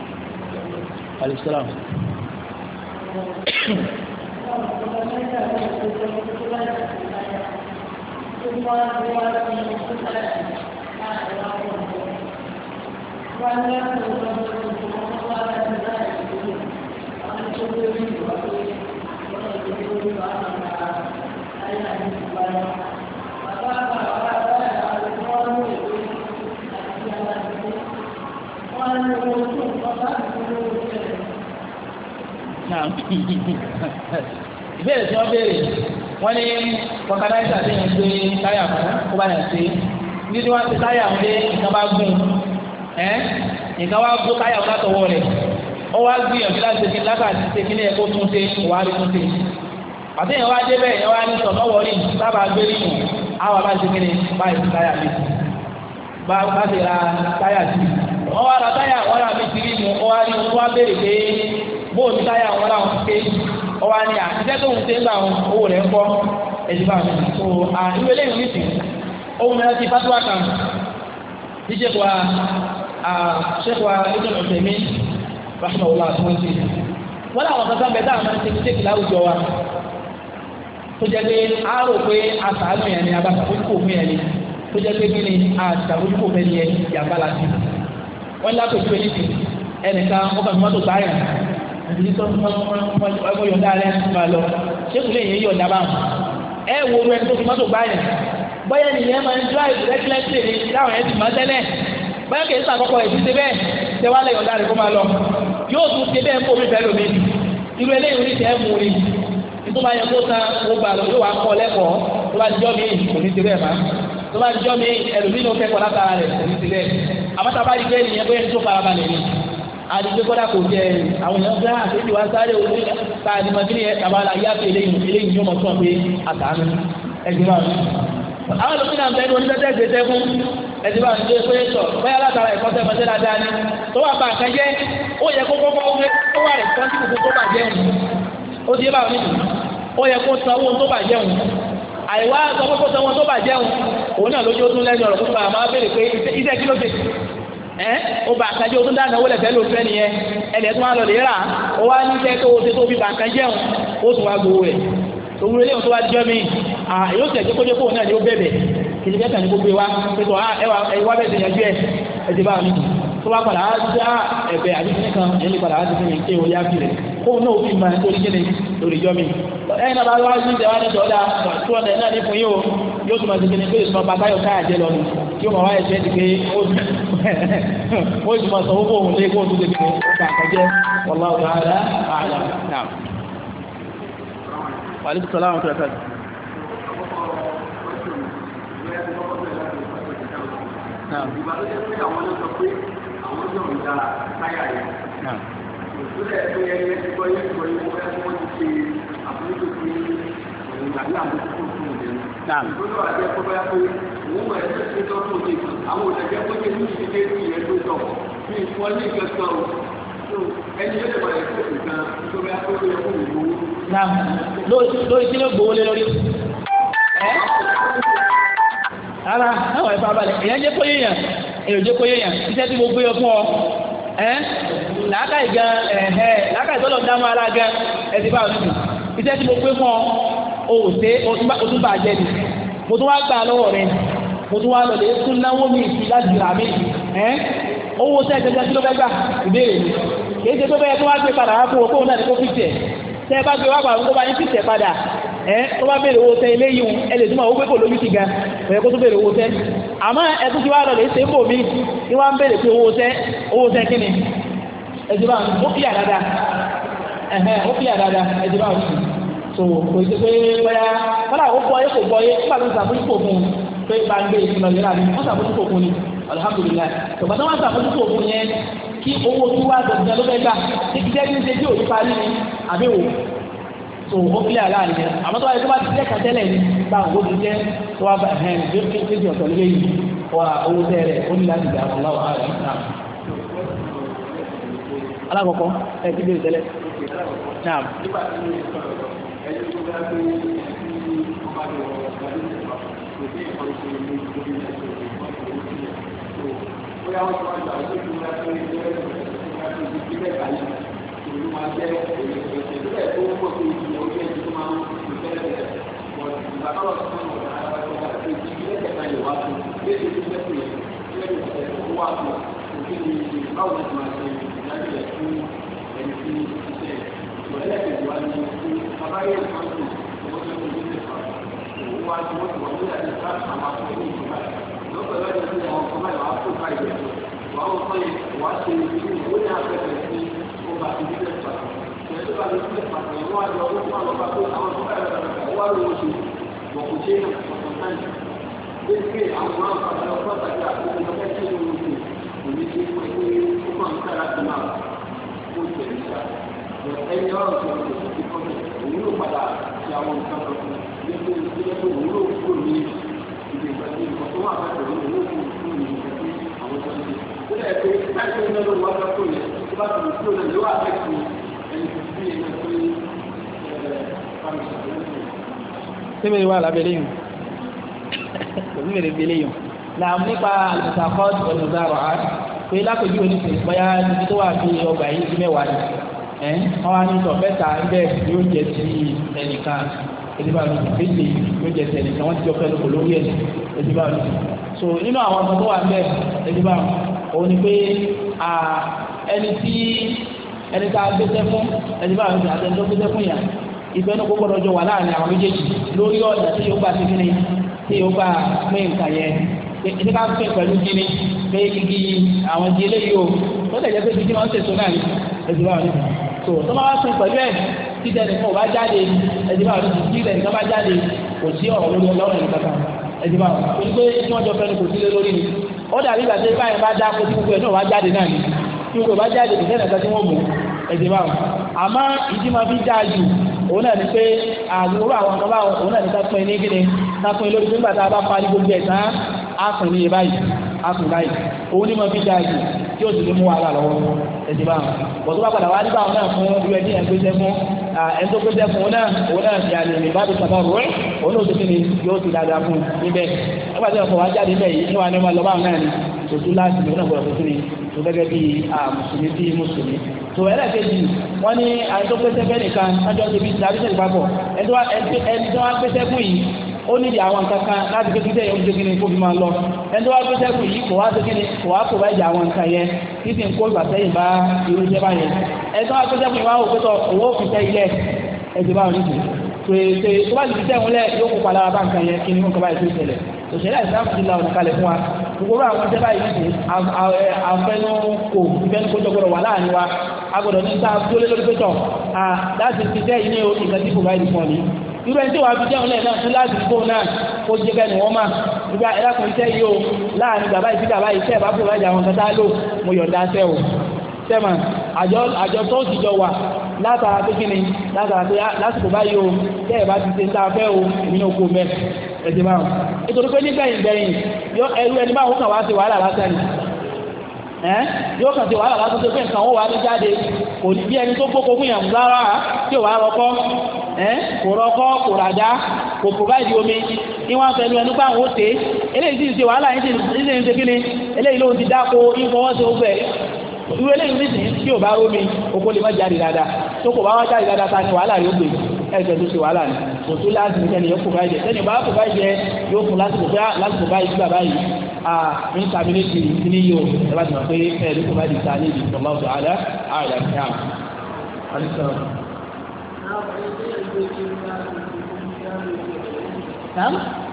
عليه السلام. ìbéèrè tí wọ́n béèrè wọ́n ní fọkànáìsà tí yẹn gbé táyà fún kó bá yẹn ṣe ní tí wọ́n ti táyà wọn dé nǹkan bá gùn ẹ́ nǹkan wá gbó táyà wọn látọwọ́ rẹ̀ ó wá gbìyànjú láti ṣe láti ṣe kí ní ẹ̀kọ́ tún ṣe wàá rí tún ṣe àti yẹn wá débẹ̀ yẹn wá ní sọ̀tọ̀ wọ̀rí sábà gbé nínú àwọn bá ṣe kí ní báyìí sí táyà mi bá ṣe ra táyà sí wọ́n wá ra táyà wọ́n rà mí sí rí mu wọ́n wá ní wọ́n wá béèrè pé bóòlù táyà wọn làwọn ṣe ọwọ́ ni àtijọ́ tó ń ṣe ń gbà wọn owó rẹ̀ ń kọ́ ẹ̀dí bá mi so ìwé lẹ́yìn nísìn ohun mẹ́ta ti fatuwa kan tí ṣẹ́kọ̀ọ́ ṣẹ́kọ̀ọ́ ẹ̀jọ̀ ọ̀sẹ̀ mi rahmanulah tó ń ṣe wọ́n làwọn kankan bẹ̀ dáhùn máa ń ṣe kí ṣéèkì láwùjọ wa tó jẹ́ pé a rò pé àṣàánú yẹn ni abàtàkójúkò fún yẹn ni tó jẹ́ pé kí ni àṣàkójúkò fẹ́ ni yẹn yàgbá láti wọ́n lápèjú ẹni tì ẹnìkan ó kàn mọ́tò báyà àti tó ọmọ yọ̀ǹda rẹ̀ máa lọ ṣéèkù lè yẹn yọ̀ǹda báwọn ẹ wo ẹni tó fi mọ́tò báyà bọ́yá nìyẹn máa ń drive recklessly ní láwọn ẹ̀ ti máa tẹ́lẹ̀ bọ́yá kìí sàkọ́kọ́ ẹ̀ ti ṣe bẹ́ẹ̀ ṣe wá lè yọ̀ǹda rẹ̀ kó máa lọ yóò tún ṣe bẹ́ẹ̀ ń bò mí bẹ́ẹ̀ lómi irú eléyìí orí tẹ́ mú ni tó bá yẹ kó san ó gbà lọ yóò wá kọ́ lẹ́kọ̀ọ́ tó bá dijọ́ mi kò ní ti bẹ́ẹ̀ má tó bá dijọ́ mi ẹlòmíì ló kẹ́kọ̀ọ́ látara rẹ̀ kò ní ti bẹ́ẹ̀ àbátá bá dijọ́ ènìyàn bóyá ní tó fara balẹ̀ ni àdìgbé kọ́dà kò jẹ àwọn èèyàn gbá àtẹ́jú wa sáré orí ká àdìmọ̀ kí ni àbálà yá pé eléyìí eléyìí yóò mọ̀ sọ̀ pé àtàánú ẹgbẹ́ wa àwọn ẹlòmíì náà bẹ́ẹ̀ ni oníbẹ̀tẹ̀ gbé sẹ́kún ẹtì bá ń gbé pé sọ bóyá látara ẹ̀kọ́ tẹ́ mọ́tẹ́ dáadáa ni tó wà bá nǹkan jẹ́ ó yẹ kó kọ́kọ́ ó wà rẹ̀ tọ́jú gbogbo tó bàjẹ́ òun ó ti yé báwọn nìyí ó yẹ kó san owó tó bàjẹ́ òun àìwá sọ pé kó san owó tó bàjẹ́ òun òun náà lójú ó tún lẹ́nu ọ̀rọ̀ kó bá máa béèrè pé iṣẹ́ kí ló dé ẹ́ ó bá nǹkan jẹ́ ó tún dáná owó lẹ̀fẹ́ ló fẹ́ nìyẹn ẹnì tó wá lọ lè rà ó wá ní iṣẹ́ tó ṣe tó fi bà nǹkan jẹun ó tún wá gbowó rẹ̀ òun eléyìí tó wá jọ́ mi yóò tẹ̀ jẹ́ kó jẹ́ kóun náà ni ó bẹ̀bẹ̀ kìí bẹ́ẹ̀ kàn ní gbogbo wa pẹ̀tọ́ ẹwà bẹ́ẹ̀ tẹ̀yàn jẹ́ ẹ̀dẹ̀ bá mi tó bá padà á dá ẹ̀bẹ̀ àdínkù kan ẹni padà á ti fún mi kí o yá fi rẹ̀ kóun náà fi máa torí kíni lórí jọ́ mi ẹ̀yìn náà bá wá sí ìjẹ̀wá ní ìjọba tó ọ̀dẹ̀ náà ní fún yóò yóò tún máa ti kíni pé ìsúná bàbá yóò káyà jẹ́ lọ́nu kí ó máa wáyé jẹ́ ti pé ó sì máa sọ owó òun lé kó tún tẹ̀lé ó kà kọjẹ́ wallahu ta'ala a'lam náà. Wa alaikum salaam wa rahmatullahi. ìgbà tó jẹ́ pé àwọn ló sọ pé àwọn yóò ń da táyà yẹn. ìṣúlẹ̀ tó yẹ yẹ ti gbọ́ yẹ ti gbọ́ yẹ wọ́n fẹ́ wọ́n ti ṣe àfúnítò sí ìgbà tí àwọn tó kún fún òde. ìṣúlẹ̀ wà jẹ́ pé bóyá pé òun mọ̀ ẹ́ ṣe tó tó òde kan àwọn òṣèjẹ́ pé kí ní ìṣe kí ìyẹn tó tọ̀ bí wọ́n ní ìkẹ́ sọ ẹni yóò lè wà ẹ̀ tó nǹkan tó bóyá pé ó yẹ kó wò ó. lórí kí ló gbowó lé lórí ara àwọn ẹ̀fà balẹ̀ èyàn jẹ́ kó yéèyàn èyàn jẹ́ kó yéèyàn iṣẹ́ tí mo gbé ọ fún ọ ẹ́ làákàì gan ẹ̀ẹ́ làákàì tọ́lọ̀ dámú ara gan ẹ̀sìn bá òtútù iṣẹ́ tí mo gbé fún ọ o ò sé o tún bá jẹ́ ni mo tún wá gbà lọ́wọ́ rẹ mo tún wá lọ lè tún náwó mi sí láti rà mí ẹ́ owó sẹ́ gẹ́gẹ́ tí ló fẹ́ gbà ìbéèrè mi kì í ṣe pé bẹ́ẹ̀ tó wá gbé padà wá fún okòwò náà ní kó fi tẹ̀ tẹ́ bá gbé wá pàrọ̀ tó bá ní fi tẹ̀ padà ẹ́ tó bá bèèrè owó tẹ́ eléyìí ẹ lè túnmọ̀ ó pé kò lójú ti ga ẹ̀yẹ kó tó bèèrè owó tẹ́ àmọ́ ẹ̀tún ti wá lọ lè ṣe ń bò mí ní wá ń bèèrè pé owó tẹ́ owó tẹ́ kí ni ẹ̀jẹ̀ bá ó fi àdáda ẹ̀hẹ́ ó fi àdáda ẹ̀jẹ̀ bá òsì so kò ṣe pé bóyá kọ́lá ó gbọ́ yé kò gbọ́ yé nígbà tó ń sàbójútó fún un pé bá ń gbé ìfúnná yẹn láàrin wọ́n sàbójútó fún ni alhamdulilayi tòbá tó wọ́n sàbójútó fún yẹn kí owó tí wá gbẹ̀gbẹ̀ ló fẹ́ gbà tí kìí jẹ́ kí ń ṣe tí ò ní parí ni àbẹ́wò so ó kílẹ̀ aláàrin yẹn àmọ́ tó wáyé tó bá ti jẹ́ kàtẹ́lẹ̀ ní bá òwò ti jẹ́ tó wá bá ẹ̀hẹ́n tó kí kéjì ọ̀tọ̀ lé yìí wà owó tẹ́rẹ̀ ó ní láti gbà ọ̀láwọ̀ ààrẹ náà alákọ̀ọ́kọ́ ẹ̀ ti bèèrè tẹ́lẹ̀ náà ìlú máa jẹ́ ìṣẹ̀lẹ̀ tó ń pọ̀ sí ìṣẹ̀lẹ̀ orí ẹni tó máa ń ṣẹlẹ̀ bẹ̀rẹ̀ wọ́n ìgbà tó lọ́sọ̀ fún ọ̀gá ara wọn láti ṣe ìṣẹ̀lẹ̀ kẹta yìí wá tó léṣe tó ṣẹ́kù yẹn ṣẹlẹ̀ ìṣẹ̀lẹ̀ tó wà tó òkè ní báwo ni máa ṣe ìdájọ́ rẹ̀ fún ẹni tí iṣẹ́ ìṣẹ̀lẹ̀ kẹta wá ní fún abáyé ìfọ́nkù wọ́n tó ń gbé nípa òun wá tí wọ́n ti wọ́n nílẹ̀ ní ká àwọn akọ ní ìjọba lọ́pọ̀ lọ́dọ̀ sí àwọn ọkọ̀ máa wá kó ká ìgbẹ́ wọ́n á kọ́ yẹn wá ṣe ìwé ní afẹ́fẹ́ sí ọba ìdílé pàtó ìyẹn bá lè fi pàtó ìwọ àjọ ọdún fún àwọn ọba tó àwọn tó báyìí lọ́dọ̀ wá lówó ṣe wọ́n kò ṣe é ọ̀sán táyì pé àwọn máa ń pàtàkì ọkọ̀ tàbí àkókò ọ̀fẹ́ tí ó ń lò kò ní ṣe pé pé ó máa ń kára sí máa kó tẹ̀lé ṣá ẹni ọ̀rọ̀ tó ń lò sí kọ́mẹ̀ òun ló padà ṣe àwọn nǹkan tó fún ní pé ìdílé tó òun ló kúrò ní ìdè ìgbà tí nǹkan tó wà pàtó òun ló kúrò ní ìgbà tí àwọn tó ń lò ó lẹ̀ pé láti ń lọ́dọ̀ wá lọ́tọ̀ yẹn tó bá ti lò sí òun ló wà fẹ́ẹ̀kì ẹni tó fi ẹni pé sẹ́mi wà lábẹ́lẹ́ yìí kò sí mèrè bẹ́lẹ́ yìí náà nípa àlùsàkọ́ ọ̀nùdàrọ̀ á pé lápèjú oníṣẹ́ bóyá níbi tó wà bí ọgbà yìí sí mẹ́wàá ni ẹ̀ wọ́n wá ní sọ mẹ́ta ńbẹ́ yóò jẹ́ sí ẹnìkan ẹ̀dínbà ní méje yóò jẹ́ sí ẹnìkan wọ́n ti jọ fẹ́ lóko lórí ẹ̀ ẹ̀dínbà ní. so nínú àwọn ọmọ tó wà ńbẹ́ ẹ̀dínbà òun ni pé ẹni tí ẹni tá a gbéṣẹ́ fún ẹni bá àwọn àti ẹni tó gbéṣẹ́ fún yàn ìfẹ́ ní gbogbo ọjọ́ wà láàrin àwọn méjèèjì lórí ọ̀nà tí yóò gbà sí kíni tí yóò gbà pín nǹkan yẹn ìdí ká pín pẹ̀lú kíni pé igi àwọn igi eléyìí o tó tẹ̀lé pé igi máa ń ṣètò náà ní ẹ̀sìn bá wọn ní tó tó máa pín pẹ̀lú ẹ̀ tí tẹnìkan ò bá jáde ẹ̀sìn bá wọn ní tí tẹnìkan bá jáde kò sí ọ̀rọ̀ lórí ọlọ́run ẹ̀sìn kankan ẹ̀sìn bá wọn torí pé tí wọ́n jọ fẹ́ni kò sí lé lórí ni ó dàbí ìgbà tí báyìí bá dá kó tí gbogbo ẹ̀ náà wá jáde náà ni tí gbogbo bá jáde kò sẹ́nìkan kan tí wọ́n mú ẹ̀sìn bá wọn àmọ́ ìdí máa fi dáa jù òun náà ni pé àgbòrò àwọn kan báwọn òun náà ni ká pín ní kíni ká pín lórí nígbà tá a bá parí gbogbo ẹ̀ tán á pín ní iye báyìí á pín báyìí òun ní máa fi dáa jù tí ó sì lè mú wàhálà lọ́wọ́ ẹ̀sìn bá wọn bọ̀ tó bá padà wá nígbà wọn náà fún irú ẹni ẹ̀ gbéṣẹ́ fún ẹni tó gbéṣẹ́ fún òun náà òun náà ti àlè ní ìbádùn sábà rẹ̀ òun náà tó kí ni yóò ti dáadáa fún níbẹ̀ nígbà tí ọkọ̀ wá jáde bẹ́ẹ̀ yìí níwájú ọmọ lọ́wọ́ náà ni tòtú láti ìlú náà gbọ́dọ̀ fún ni tó gẹ́gẹ́ bí mùsùlùmí bí mùsùlùmí tó ẹlẹ́ẹ̀kejì wọ́n ní àwọn tó pèsè fẹ́ nìkan lájọ́ ti fi tàbí sẹ́yìn papọ̀ ẹni tó wá pèsè fún yìí ó nídìí àwọn nǹkan kan láti pé kíkẹ́ yóò gbégi ní kó fi máa lọ ẹni tó wá pèsè fún yìí kò wá sí kíni kò wá kò bá jẹ àwọn nǹkan yẹn kí sì ń kó ìgbà sẹ́yìn bá irú iṣẹ́ báyẹn ẹni tó wá pèsè fún yìí wá òkú tó owó fi tẹ́ ilẹ̀ ẹ̀sìn báwọn nìkú tòètè tó bá ti fi tẹ́ ìwúlẹ̀ yóò kó palára bá nǹkan yẹn kí ni nǹkan báyìí tó ṣẹlẹ̀ òṣèlú ìsìlámù ti la ọ̀nà kalẹ̀ fún wa gbogbo àwọn ọjọ́ báyìí ní àfẹnukò ìfẹnukò jọgbọdọ̀ wà láàrin wa agbọ́dọ̀ ní sáà tó lé lórí pẹ́tọ̀ láti fi jẹ́ ilé o ìgbà tí kò bá ìdí fún ọ ní irú ẹni tí wàá fi jẹ́ òun náà tún láti kó náà kó jẹ́ bẹ́ẹ̀ ni wọ́n mà nígbà ẹlẹ́kùnrin tẹ́ yìí o láàrin bàbá ìsí bàbá ìsẹ́ ìbá fún ìbájà àwọn kẹta lò mo yọ̀ǹda sẹ́ o sẹ́mà àjọ tó ti jọ wà látara pé kíni látara pé lásìkò báyìí o tẹ́ ẹ̀ bá ti ṣe ń ta fẹ́ o èmi náà kó mẹ́ ẹ̀sìn máa nítorí pé nígbẹ̀yìn gbẹ̀yìn ẹrú ẹni máa ń kàn wá sí wàhálà lásán ni ẹ́ yóò kàn sí wàhálà lásán tó pé nǹkan ó wà ní jáde kò ní bí ẹni tó gbókò fún yàn rárá tí ò wá rọkọ́ ẹ́ kò rọkọ́ kò ràdá kò provide omi ní wọ́n fẹ́ lu ẹnu bá àwọn ó tè eléyìí sì ń ṣe wàhálà yìí sì ń ṣe kíni eléyìí ló ti dáko ìfọwọ́sí ogbẹ̀ irú eléyìí nísìnyí tí ò bá rómi oko lè má jáde dáadáa tó kò bá wá jáde dáadáa ta ni wàhálà yóò gbé ẹgbẹ́ tó ṣe wàhálà ni kò tó láti ní ẹni yóò kò báyìí jẹ ẹni bá kò báyìí jẹ yóò fún lásìkò bá lásìkò báyìí gbà báyìí à ń kàmínítì tí ní yóò ẹ bá ti mọ̀ pé ẹni kò báyìí ta ní ìdí ìjọba ọ̀dọ̀ àdá àyà ní àmì. Nam?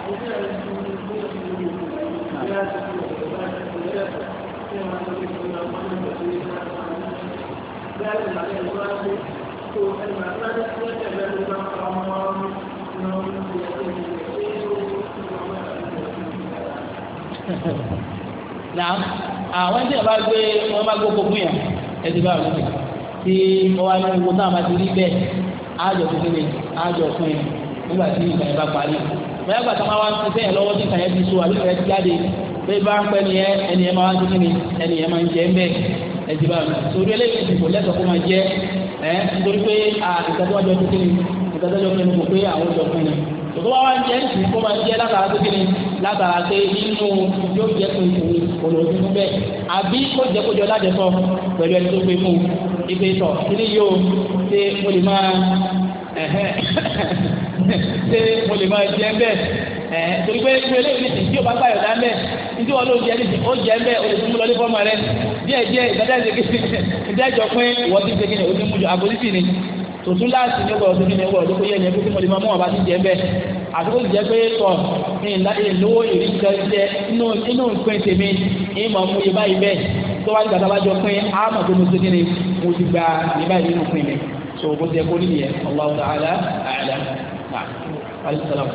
Naam, àwọn tí a bá gbé wọn bá gbó gbogbo yàn ẹtì bá wọn tí wọn wá ní owó náà máa ti rí bẹ́ẹ̀ ájọ kékeré ájọ fún yẹn nígbà tí ìgbà yẹn bá parí bẹ́ẹ̀ gbà tí wọn wá ń ti sẹ́yìn lọ́wọ́ tí ìgbà yẹn ti so àbí ìgbà yẹn ti jáde bẹ́ẹ̀ bá ń pẹ́ nìyẹn ẹni yẹn máa ń ti kíni ẹni yẹn máa ń jẹ ń bẹ́ẹ̀ ẹtì bá wọn torí eléyìí ti kò lẹ́tọ̀ọ́ kó máa jẹ ẹ nítorí pé nǹkan tó wájú ọdún kíni nǹkan tó wájú ọdún kíni kò pé àwọn ọjọ́ fún yẹn tòtò wá wá ń jẹ́ ní kó máa jẹ́ látara tó kíni látara pé inú yóò jẹ́ pé òun olóòtú fún bẹ́ẹ̀ àbí kó jẹ́ kó jọ lájẹ sọ pẹ̀lú ẹni tó gbé fún ibi sọ kíní yóò ṣe mo lè máa ṣe mo lè máa jẹ́ bẹ́ẹ̀ ẹ̀ torí pé ìwé eléyìí ní sìn tí o bá gbà yọ̀dá mẹ́ ní tí wọ́n ló jẹ́ ní sìn ó jẹ́ mẹ́ o lè tún mú lọ ní fọ́ọ̀mù rẹ díẹ̀ díẹ̀ ìdájọ́ pé wọ́n ti ṣe kíni o ti mú jọ àbòsí ni tòtún láti ní ọgbà ọdún ní ọgbà ọdún kó yẹ ní ẹgbẹ́ tí mo lè máa mú ọba tí jẹ bẹ́ẹ̀ àtúkò jẹ pé tọ̀ ní ìlówó ìrí jẹ inú ìpín tèmi ìmọ̀ mú yẹ báyìí bẹ́ẹ̀ tó wá nígbà tábàjọ pín àmọ̀ tó mo ṣe kí ni mo ti gba ní báyìí nínú pín mi so bó ti yẹ kó nìyẹn Allahu ta'ala a'lam náà alayhi salam.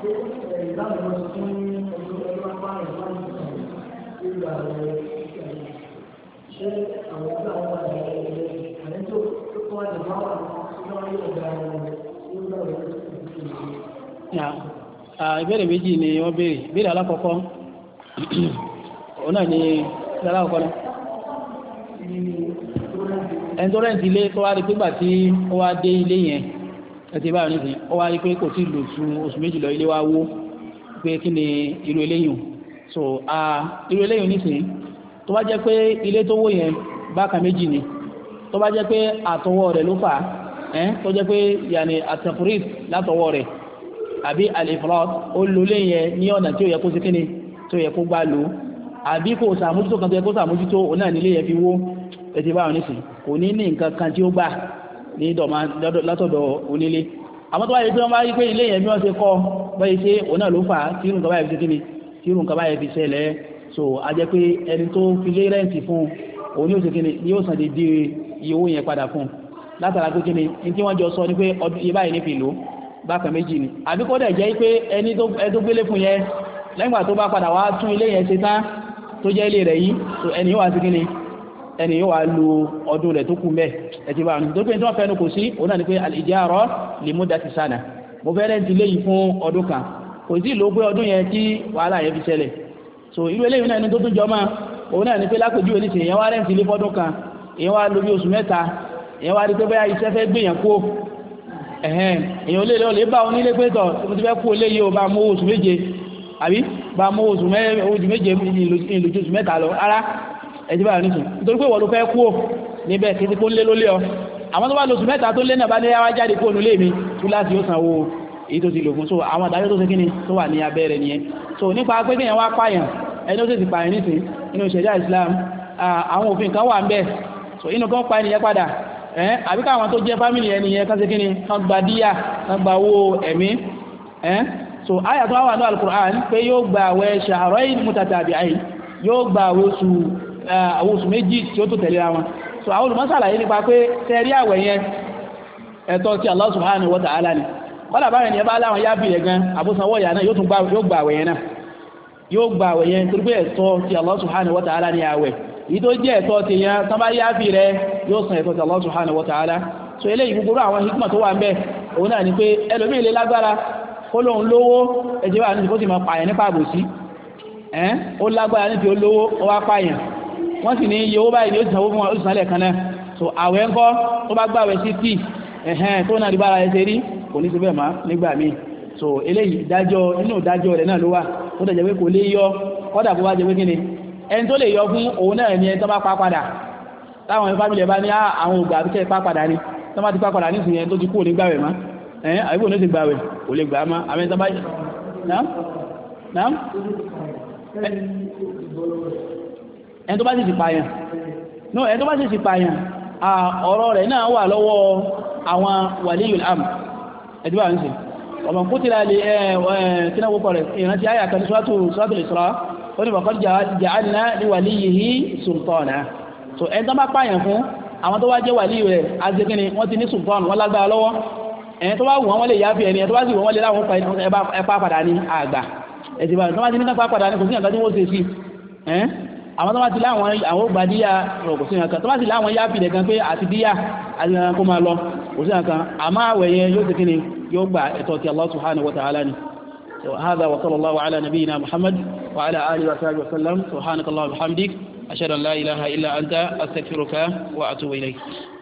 ìbéèrè méjì ni wọ́n béèrè ìbéèrè alákọ̀ọ́kọ́ òun náà ni ìbéèrè alákọ̀ọ́kọ́ náà ẹni tó rẹ̀ǹtì ilé tó wá rí pé gbà tí ó wá dé ilé yẹn ẹtì báyọ̀ nísìnyí ó wá rí pé kò tí ì lò ju oṣù méjì lọ ilé wa wó pé kí ni irú eléyìí so irú eléyìí nísìnyí tó bá jẹ́ pé ilé tó wó yẹn bákan méjì ni tó bá jẹ́ pé àtọwọ́ rẹ̀ ló fà á tó jẹ́ pé yàní àtẹ̀fúrís látọwọ́ rẹ̀ àbí al-ifrat ó lò lé yẹn ní ọ̀nà tí ó yẹ kó sí kíni tí ó yẹ kó gbá lò àbí kò sàmójútó kan tó yẹ kó sàmójútó òun náà nílé yẹn fi wó ẹtì báyọ̀ nísìnyí kò ní ní nǹkan kan tí ó gbà ní dọ̀mà látọ̀dọ̀ onílé àmọ́ tó wáyé pé wọ́n bá rí pé ilé yẹn bí wọ́n ṣe kọ́ báyìí ṣe òun náà ló fà á tí irun kan báyìí fi kíni tí irun kan báyìí fi ṣẹlẹ̀ so a jẹ́ pé ẹni tó fi lé rẹ́ǹtì fún òun ní ó ṣe kíni ni yóò san dédé iye owó yẹn padà fún látara pé kíni ní tí wọ́n jọ sọ ni pé iye báyìí ní fi lò bákan méjì ni àbí kó dẹ̀ jẹ́ pé ẹni tó gbélé fún yẹn lẹ́gbà tó bá padà wá tún ilé yẹn ṣe tán tó jẹ́ ilé rẹ̀ yìí so ẹni yóò wá sí kíni ẹni yóò wá lu ọdún rẹ̀ tó kù mẹ́ ẹ̀tì bá wọn tó pé tí wọ́n fẹ́nu kò sí òun náà ni pé al-ijara li muddati sana mo fẹ́ rẹ́ǹtì léyìí fún ọdún kan kò sí ló pé ọdún yẹn tí wàhálà yẹn fi ṣẹlẹ̀ so irú eléyìí náà ni tó tún jọ máa òun náà ni pé lápèjúwe ní sìn èèyàn wá rẹ́ǹtì lé fọ́dún kan èèyàn wá lo bí oṣù mẹ́ta èèyàn wá rí pé bẹ́ẹ̀ iṣẹ́ fẹ́ gbìyàn kú ẹ̀hẹ́n èèyàn lè lọ lè bá onílé pé tọ̀ mo ti fẹ́ kú eléyìí o bá mú oṣù méje àbí bá mú oṣù méje ìlòjú oṣù mẹ́ta lọ rárá ẹ̀dí báyìí nìsín nítorí pé ìwọ ló fẹ́ kú ò níbẹ̀ kí ti kó lé lólé ọ àwọn tó bá lóṣù mẹ́ta tó lé náà bá ní yáwá jáde kó nulé mi tú láti yóò sanwó èyí tó ti lò fún so àwọn àdájọ́ tó ṣe kíni tó wà ní abẹ́rẹ́ nìyẹn so nípa pé kéèyàn wá pààyàn ẹni ó sì ti pààyàn nìsín nínú ìṣẹ̀dá Islam àwọn òfin kan wà ń bẹ̀ so inú kan pa ẹnìyẹn padà ẹ̀ àbí káwọn tó jẹ́ fámìlì ẹnìyẹn kan ṣe kíni kan gba díyà kan gba owó ẹ̀mí ẹ̀ so àyà tó wà ní Al-Qur'an pé yóò gba àwẹ̀ shahrayn mutatabi'ayn yóò gba àwẹ̀ oṣù àwọn oṣù méjì tí ó tó tẹ̀lé ra wọn so àwọn olùmọ́sàlá yìí nípa pé tẹ́rí àwẹ̀ yẹn ẹ̀tọ́ tí Allah subhanahu wa ta'ala ni kọ́lá báyẹ̀ ni ẹ bá láwọn yábì rẹ̀ gan àbúsanwọ́ ìyá náà yóò tún gba àwẹ̀ yẹn náà yóò gba àwẹ̀ yẹn torí pé ẹ̀tọ́ tí Allah subhanahu wa ta'ala ni àwẹ̀ èyí tó jẹ́ ẹ̀tọ́ ti yẹn tán bá yábì rẹ̀ yóò san ẹ̀tọ́ tí Allah subhanahu wa ta'ala so eléyìí gbogbo àwọn hikma tó wà ń bẹ òun náà ni pé ẹlòmíì lè lágbára kó lóun lówó ẹjẹ́ wà ní kó sì máa pààyàn nípa àbòsí ẹ́ ó lágbára ní ti ó lówó ó wá pààyàn wọ́n sì ní iye owó báyìí ní ó ti sanwó fún wọn ó sì sanlẹ̀ kan náà so àwẹ̀ ńkọ́ tó bá gbàwẹ̀ sí tí ẹ̀hẹ́n tó náà di bára ẹsẹ̀ rí kò ní sí bẹ́ẹ̀ má nígbà míì so eléyìí ìdájọ́ inú ìdájọ́ rẹ̀ náà ló wà ó dẹ̀ jẹ́ pé kò lè yọ kọ́dà bó bá jẹ́ pé kíni ẹni tó lè yọ fún òun náà ni ẹni tó bá pa padà táwọn fámìlì ẹ̀ bá ní àwọn ògbà àbíkẹ́ pa padà ni tó bá ti pa padà nísìnyí ẹni tó ti kú ò ní gbàwẹ̀ má ẹ̀hẹ́n àbíkò ní ó ti gbàwẹ̀ kò lè gbà má àmì tó bá ẹni tó bá sì ti pààyàn no ẹni tó bá sì ti pààyàn ọ̀rọ̀ rẹ̀ náà wà lọ́wọ́ àwọn waliyul amr ẹ̀dùbà ń sè ọmọ kútìlá lè kínáwókọ̀ rẹ̀ ìrántí àyà kan suratul Isra ó ní faqad ja'alna li waliyyihi sultana so ẹni tó bá pààyàn fún àwọn tó wá jẹ́ wàlíyù rẹ̀ azekini wọ́n ti ní sultan wọ́n lágbára lọ́wọ́ ẹni tó bá wù wọ́n lè yáfi ẹni ẹni tó bá sì wọ́n lè láwọn ẹpá padà ní àgbà ẹ̀sìnbà tó bá ti ní kápá padà ní kò sí nǹkan tí wọ́n ṣe sí àwọn tó bá ti láwọn àwọn ògbà díyà kò sí nǹkan tó bá ti láwọn yáfi rẹ̀ gan pé àti díyà àti nǹkan kó máa lọ kò sí nǹkan àmọ́ àwẹ̀ yẹn yóò ti kíni yóò gba ẹ̀tọ́ ti Allah subhanahu wa ta'ala ni هذا وصلى الله على نبينا محمد وعلى آله وصحبه وسلم سبحانك اللهم وبحمدك أشهد أن لا إله إلا أنت أستغفرك وأتوب إليك